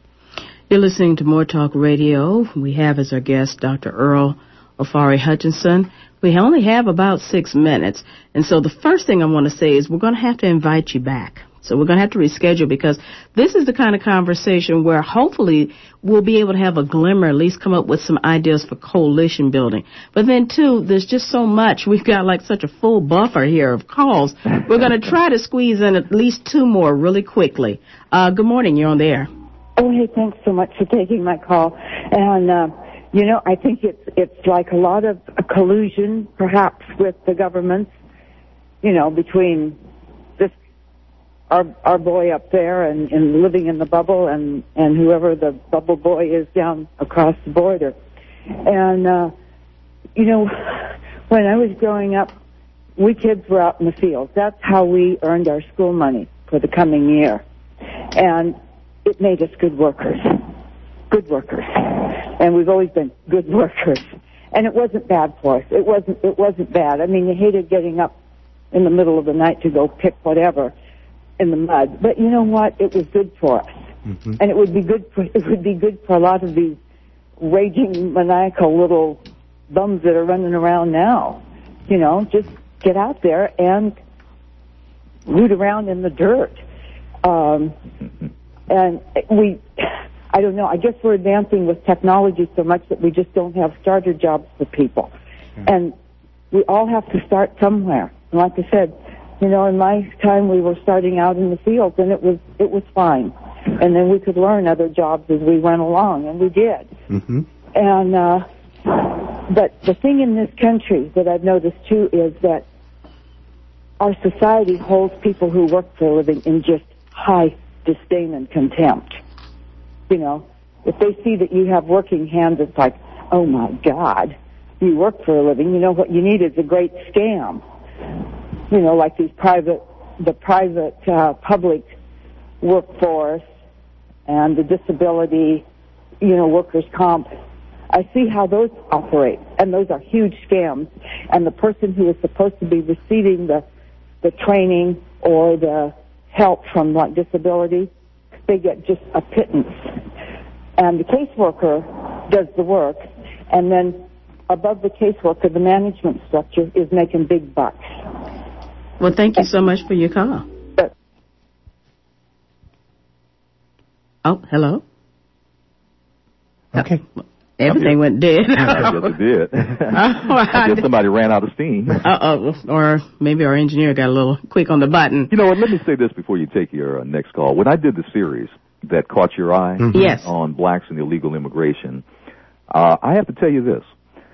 You're listening to More Talk Radio. We have as our guest Doctor Earl Ofari Hutchinson. We only have about six minutes. And so the first thing I want to say is we're going to have to invite you back. So we're going to have to reschedule because this is the kind of conversation where hopefully we'll be able to have a glimmer, at least come up with some ideas for coalition building. But then, too, there's just so much. We've got like such a full buffer here of calls. We're going to try to squeeze in at least two more really quickly. Uh, good morning. You're on the air. Oh, hey, thanks so much for taking my call. And, uh, you know, I think it's it's like a lot of a collusion, perhaps, with the governments, you know, between this our our boy up there and, and living in the bubble and, and whoever the bubble boy is down across the border. And, uh, you know, when I was growing up, we kids were out in the fields. That's how we earned our school money for the coming year. And it made us good workers. Good workers. And we've always been good workers. And it wasn't bad for us. It wasn't, it wasn't bad. I mean, you hated getting up in the middle of the night to go pick whatever in the mud. But you know what? It was good for us. Mm-hmm. And it would be good for, it would be good for a lot of these raging, maniacal little bums that are running around now. You know, just get out there and root around in the dirt. Um, and we, I don't know, I guess we're advancing with technology so much that we just don't have starter jobs for people. Mm-hmm. And we all have to start somewhere. And like I said, you know, in my time we were starting out in the fields and it was, it was fine. And then we could learn other jobs as we went along, and we did. Mm-hmm. And, uh, but the thing in this country that I've noticed too is that our society holds people who work for a living in just high disdain and contempt. You know, if they see that you have working hands, it's like, oh my God, you work for a living. You know what you need is a great scam. You know, like these private, the private uh, public workforce and the disability, you know, workers' comp. I see how those operate, and those are huge scams. And the person who is supposed to be receiving the the training or the help from like disability, they get just a pittance. And the caseworker does the work, and then above the caseworker, the management structure is making big bucks. Well, thank you so much for your call. Oh, hello? Okay. Everything went dead. I guess it did. I guess somebody ran out of steam. Uh-oh. Or maybe our engineer got a little quick on the button. You know what? Let me say this before you take your uh, next call. When I did the series that caught your eye mm-hmm. yes. on blacks and illegal immigration, uh, I have to tell you this.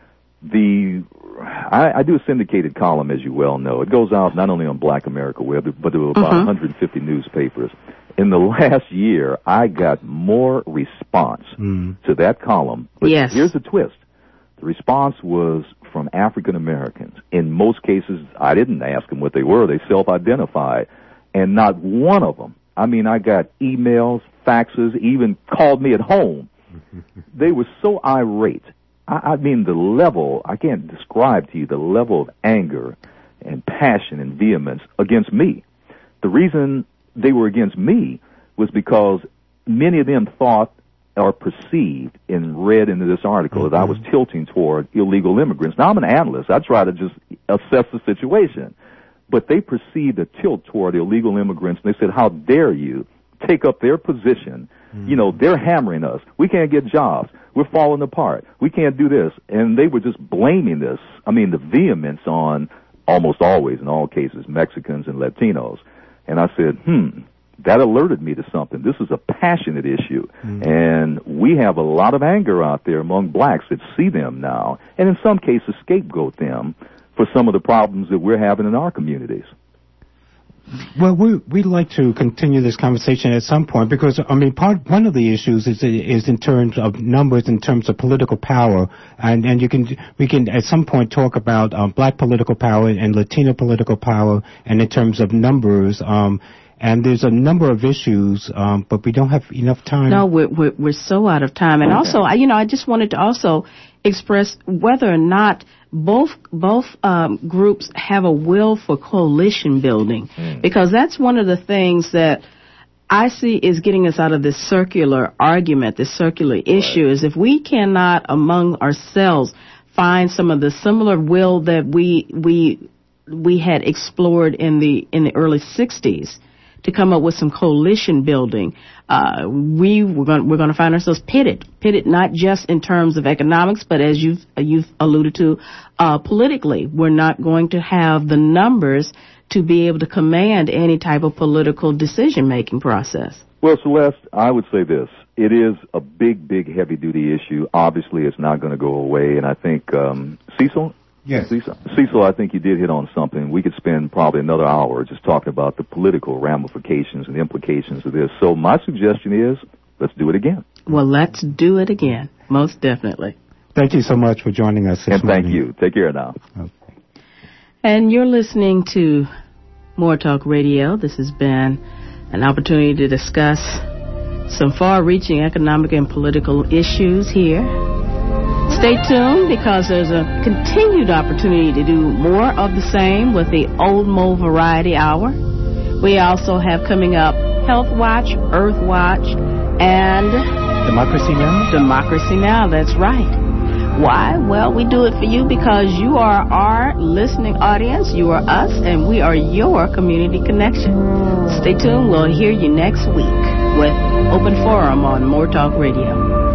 The I, I do a syndicated column, as you well know. It goes out not only on Black America Web, but to about mm-hmm. one hundred fifty newspapers. In the last year, I got more response mm. to that column. But yes. here's the twist. The response was from African Americans. In most cases, I didn't ask them what they were. They self-identified. And not one of them. I mean, I got emails, faxes, even called me at home. They were so irate. I, I mean, the level, I can't describe to you the level of anger and passion and vehemence against me. The reason they were against me was because many of them thought or perceived and read into this article mm-hmm. that I was tilting toward illegal immigrants. Now, I'm an analyst. I try to just assess the situation. But they perceived a tilt toward illegal immigrants, and they said, how dare you take up their position? Mm-hmm. You know, they're hammering us. We can't get jobs. We're falling apart. We can't do this. And they were just blaming this, I mean, the vehemence on almost always, in all cases, Mexicans and Latinos. And I said, hmm, that alerted me to something. This is a passionate issue. Mm-hmm. And we have a lot of anger out there among blacks that see them now, and in some cases scapegoat them for some of the problems that we're having in our communities. Well, we, we'd like to continue this conversation at some point because, I mean, part one of the issues is is in terms of numbers, in terms of political power, and and you can we can at some point talk about um, black political power and Latino political power, and in terms of numbers. Um, and there's a number of issues, um, but we don't have enough time. No, we're we're, we're so out of time, and also, I, you know, I just wanted to also express whether or not both both um, groups have a will for coalition building, mm. because that's one of the things that I see is getting us out of this circular argument, this circular right. issue, is if we cannot among ourselves find some of the similar will that we we we had explored in the in the early sixties to come up with some coalition building, uh, we we're going we're going to find ourselves pitted, pitted not just in terms of economics, but as you've you've alluded to, uh, politically, we're not going to have the numbers to be able to command any type of political decision making process. Well, Celeste, I would say this: it is a big, big, heavy duty issue. Obviously, it's not going to go away, and I think um, Cecil. Yes. Cecil, Cecil, I think you did hit on something. We could spend probably another hour just talking about the political ramifications and the implications of this. So my suggestion is, let's do it again. Well, let's do it again. Most definitely. Thank you so much for joining us this and morning. Thank you. Take care now. Okay. And you're listening to More Talk Radio. This has been an opportunity to discuss some far-reaching economic and political issues here. Stay tuned because there's a continued opportunity to do more of the same with the Old Mo Variety Hour. We also have coming up Health Watch, Earth Watch, and Democracy Now? Democracy Now, that's right. Why? Well, we do it for you because you are our listening audience, you are us, and we are your community connection. Stay tuned. We'll hear you next week with Open Forum on More Talk Radio.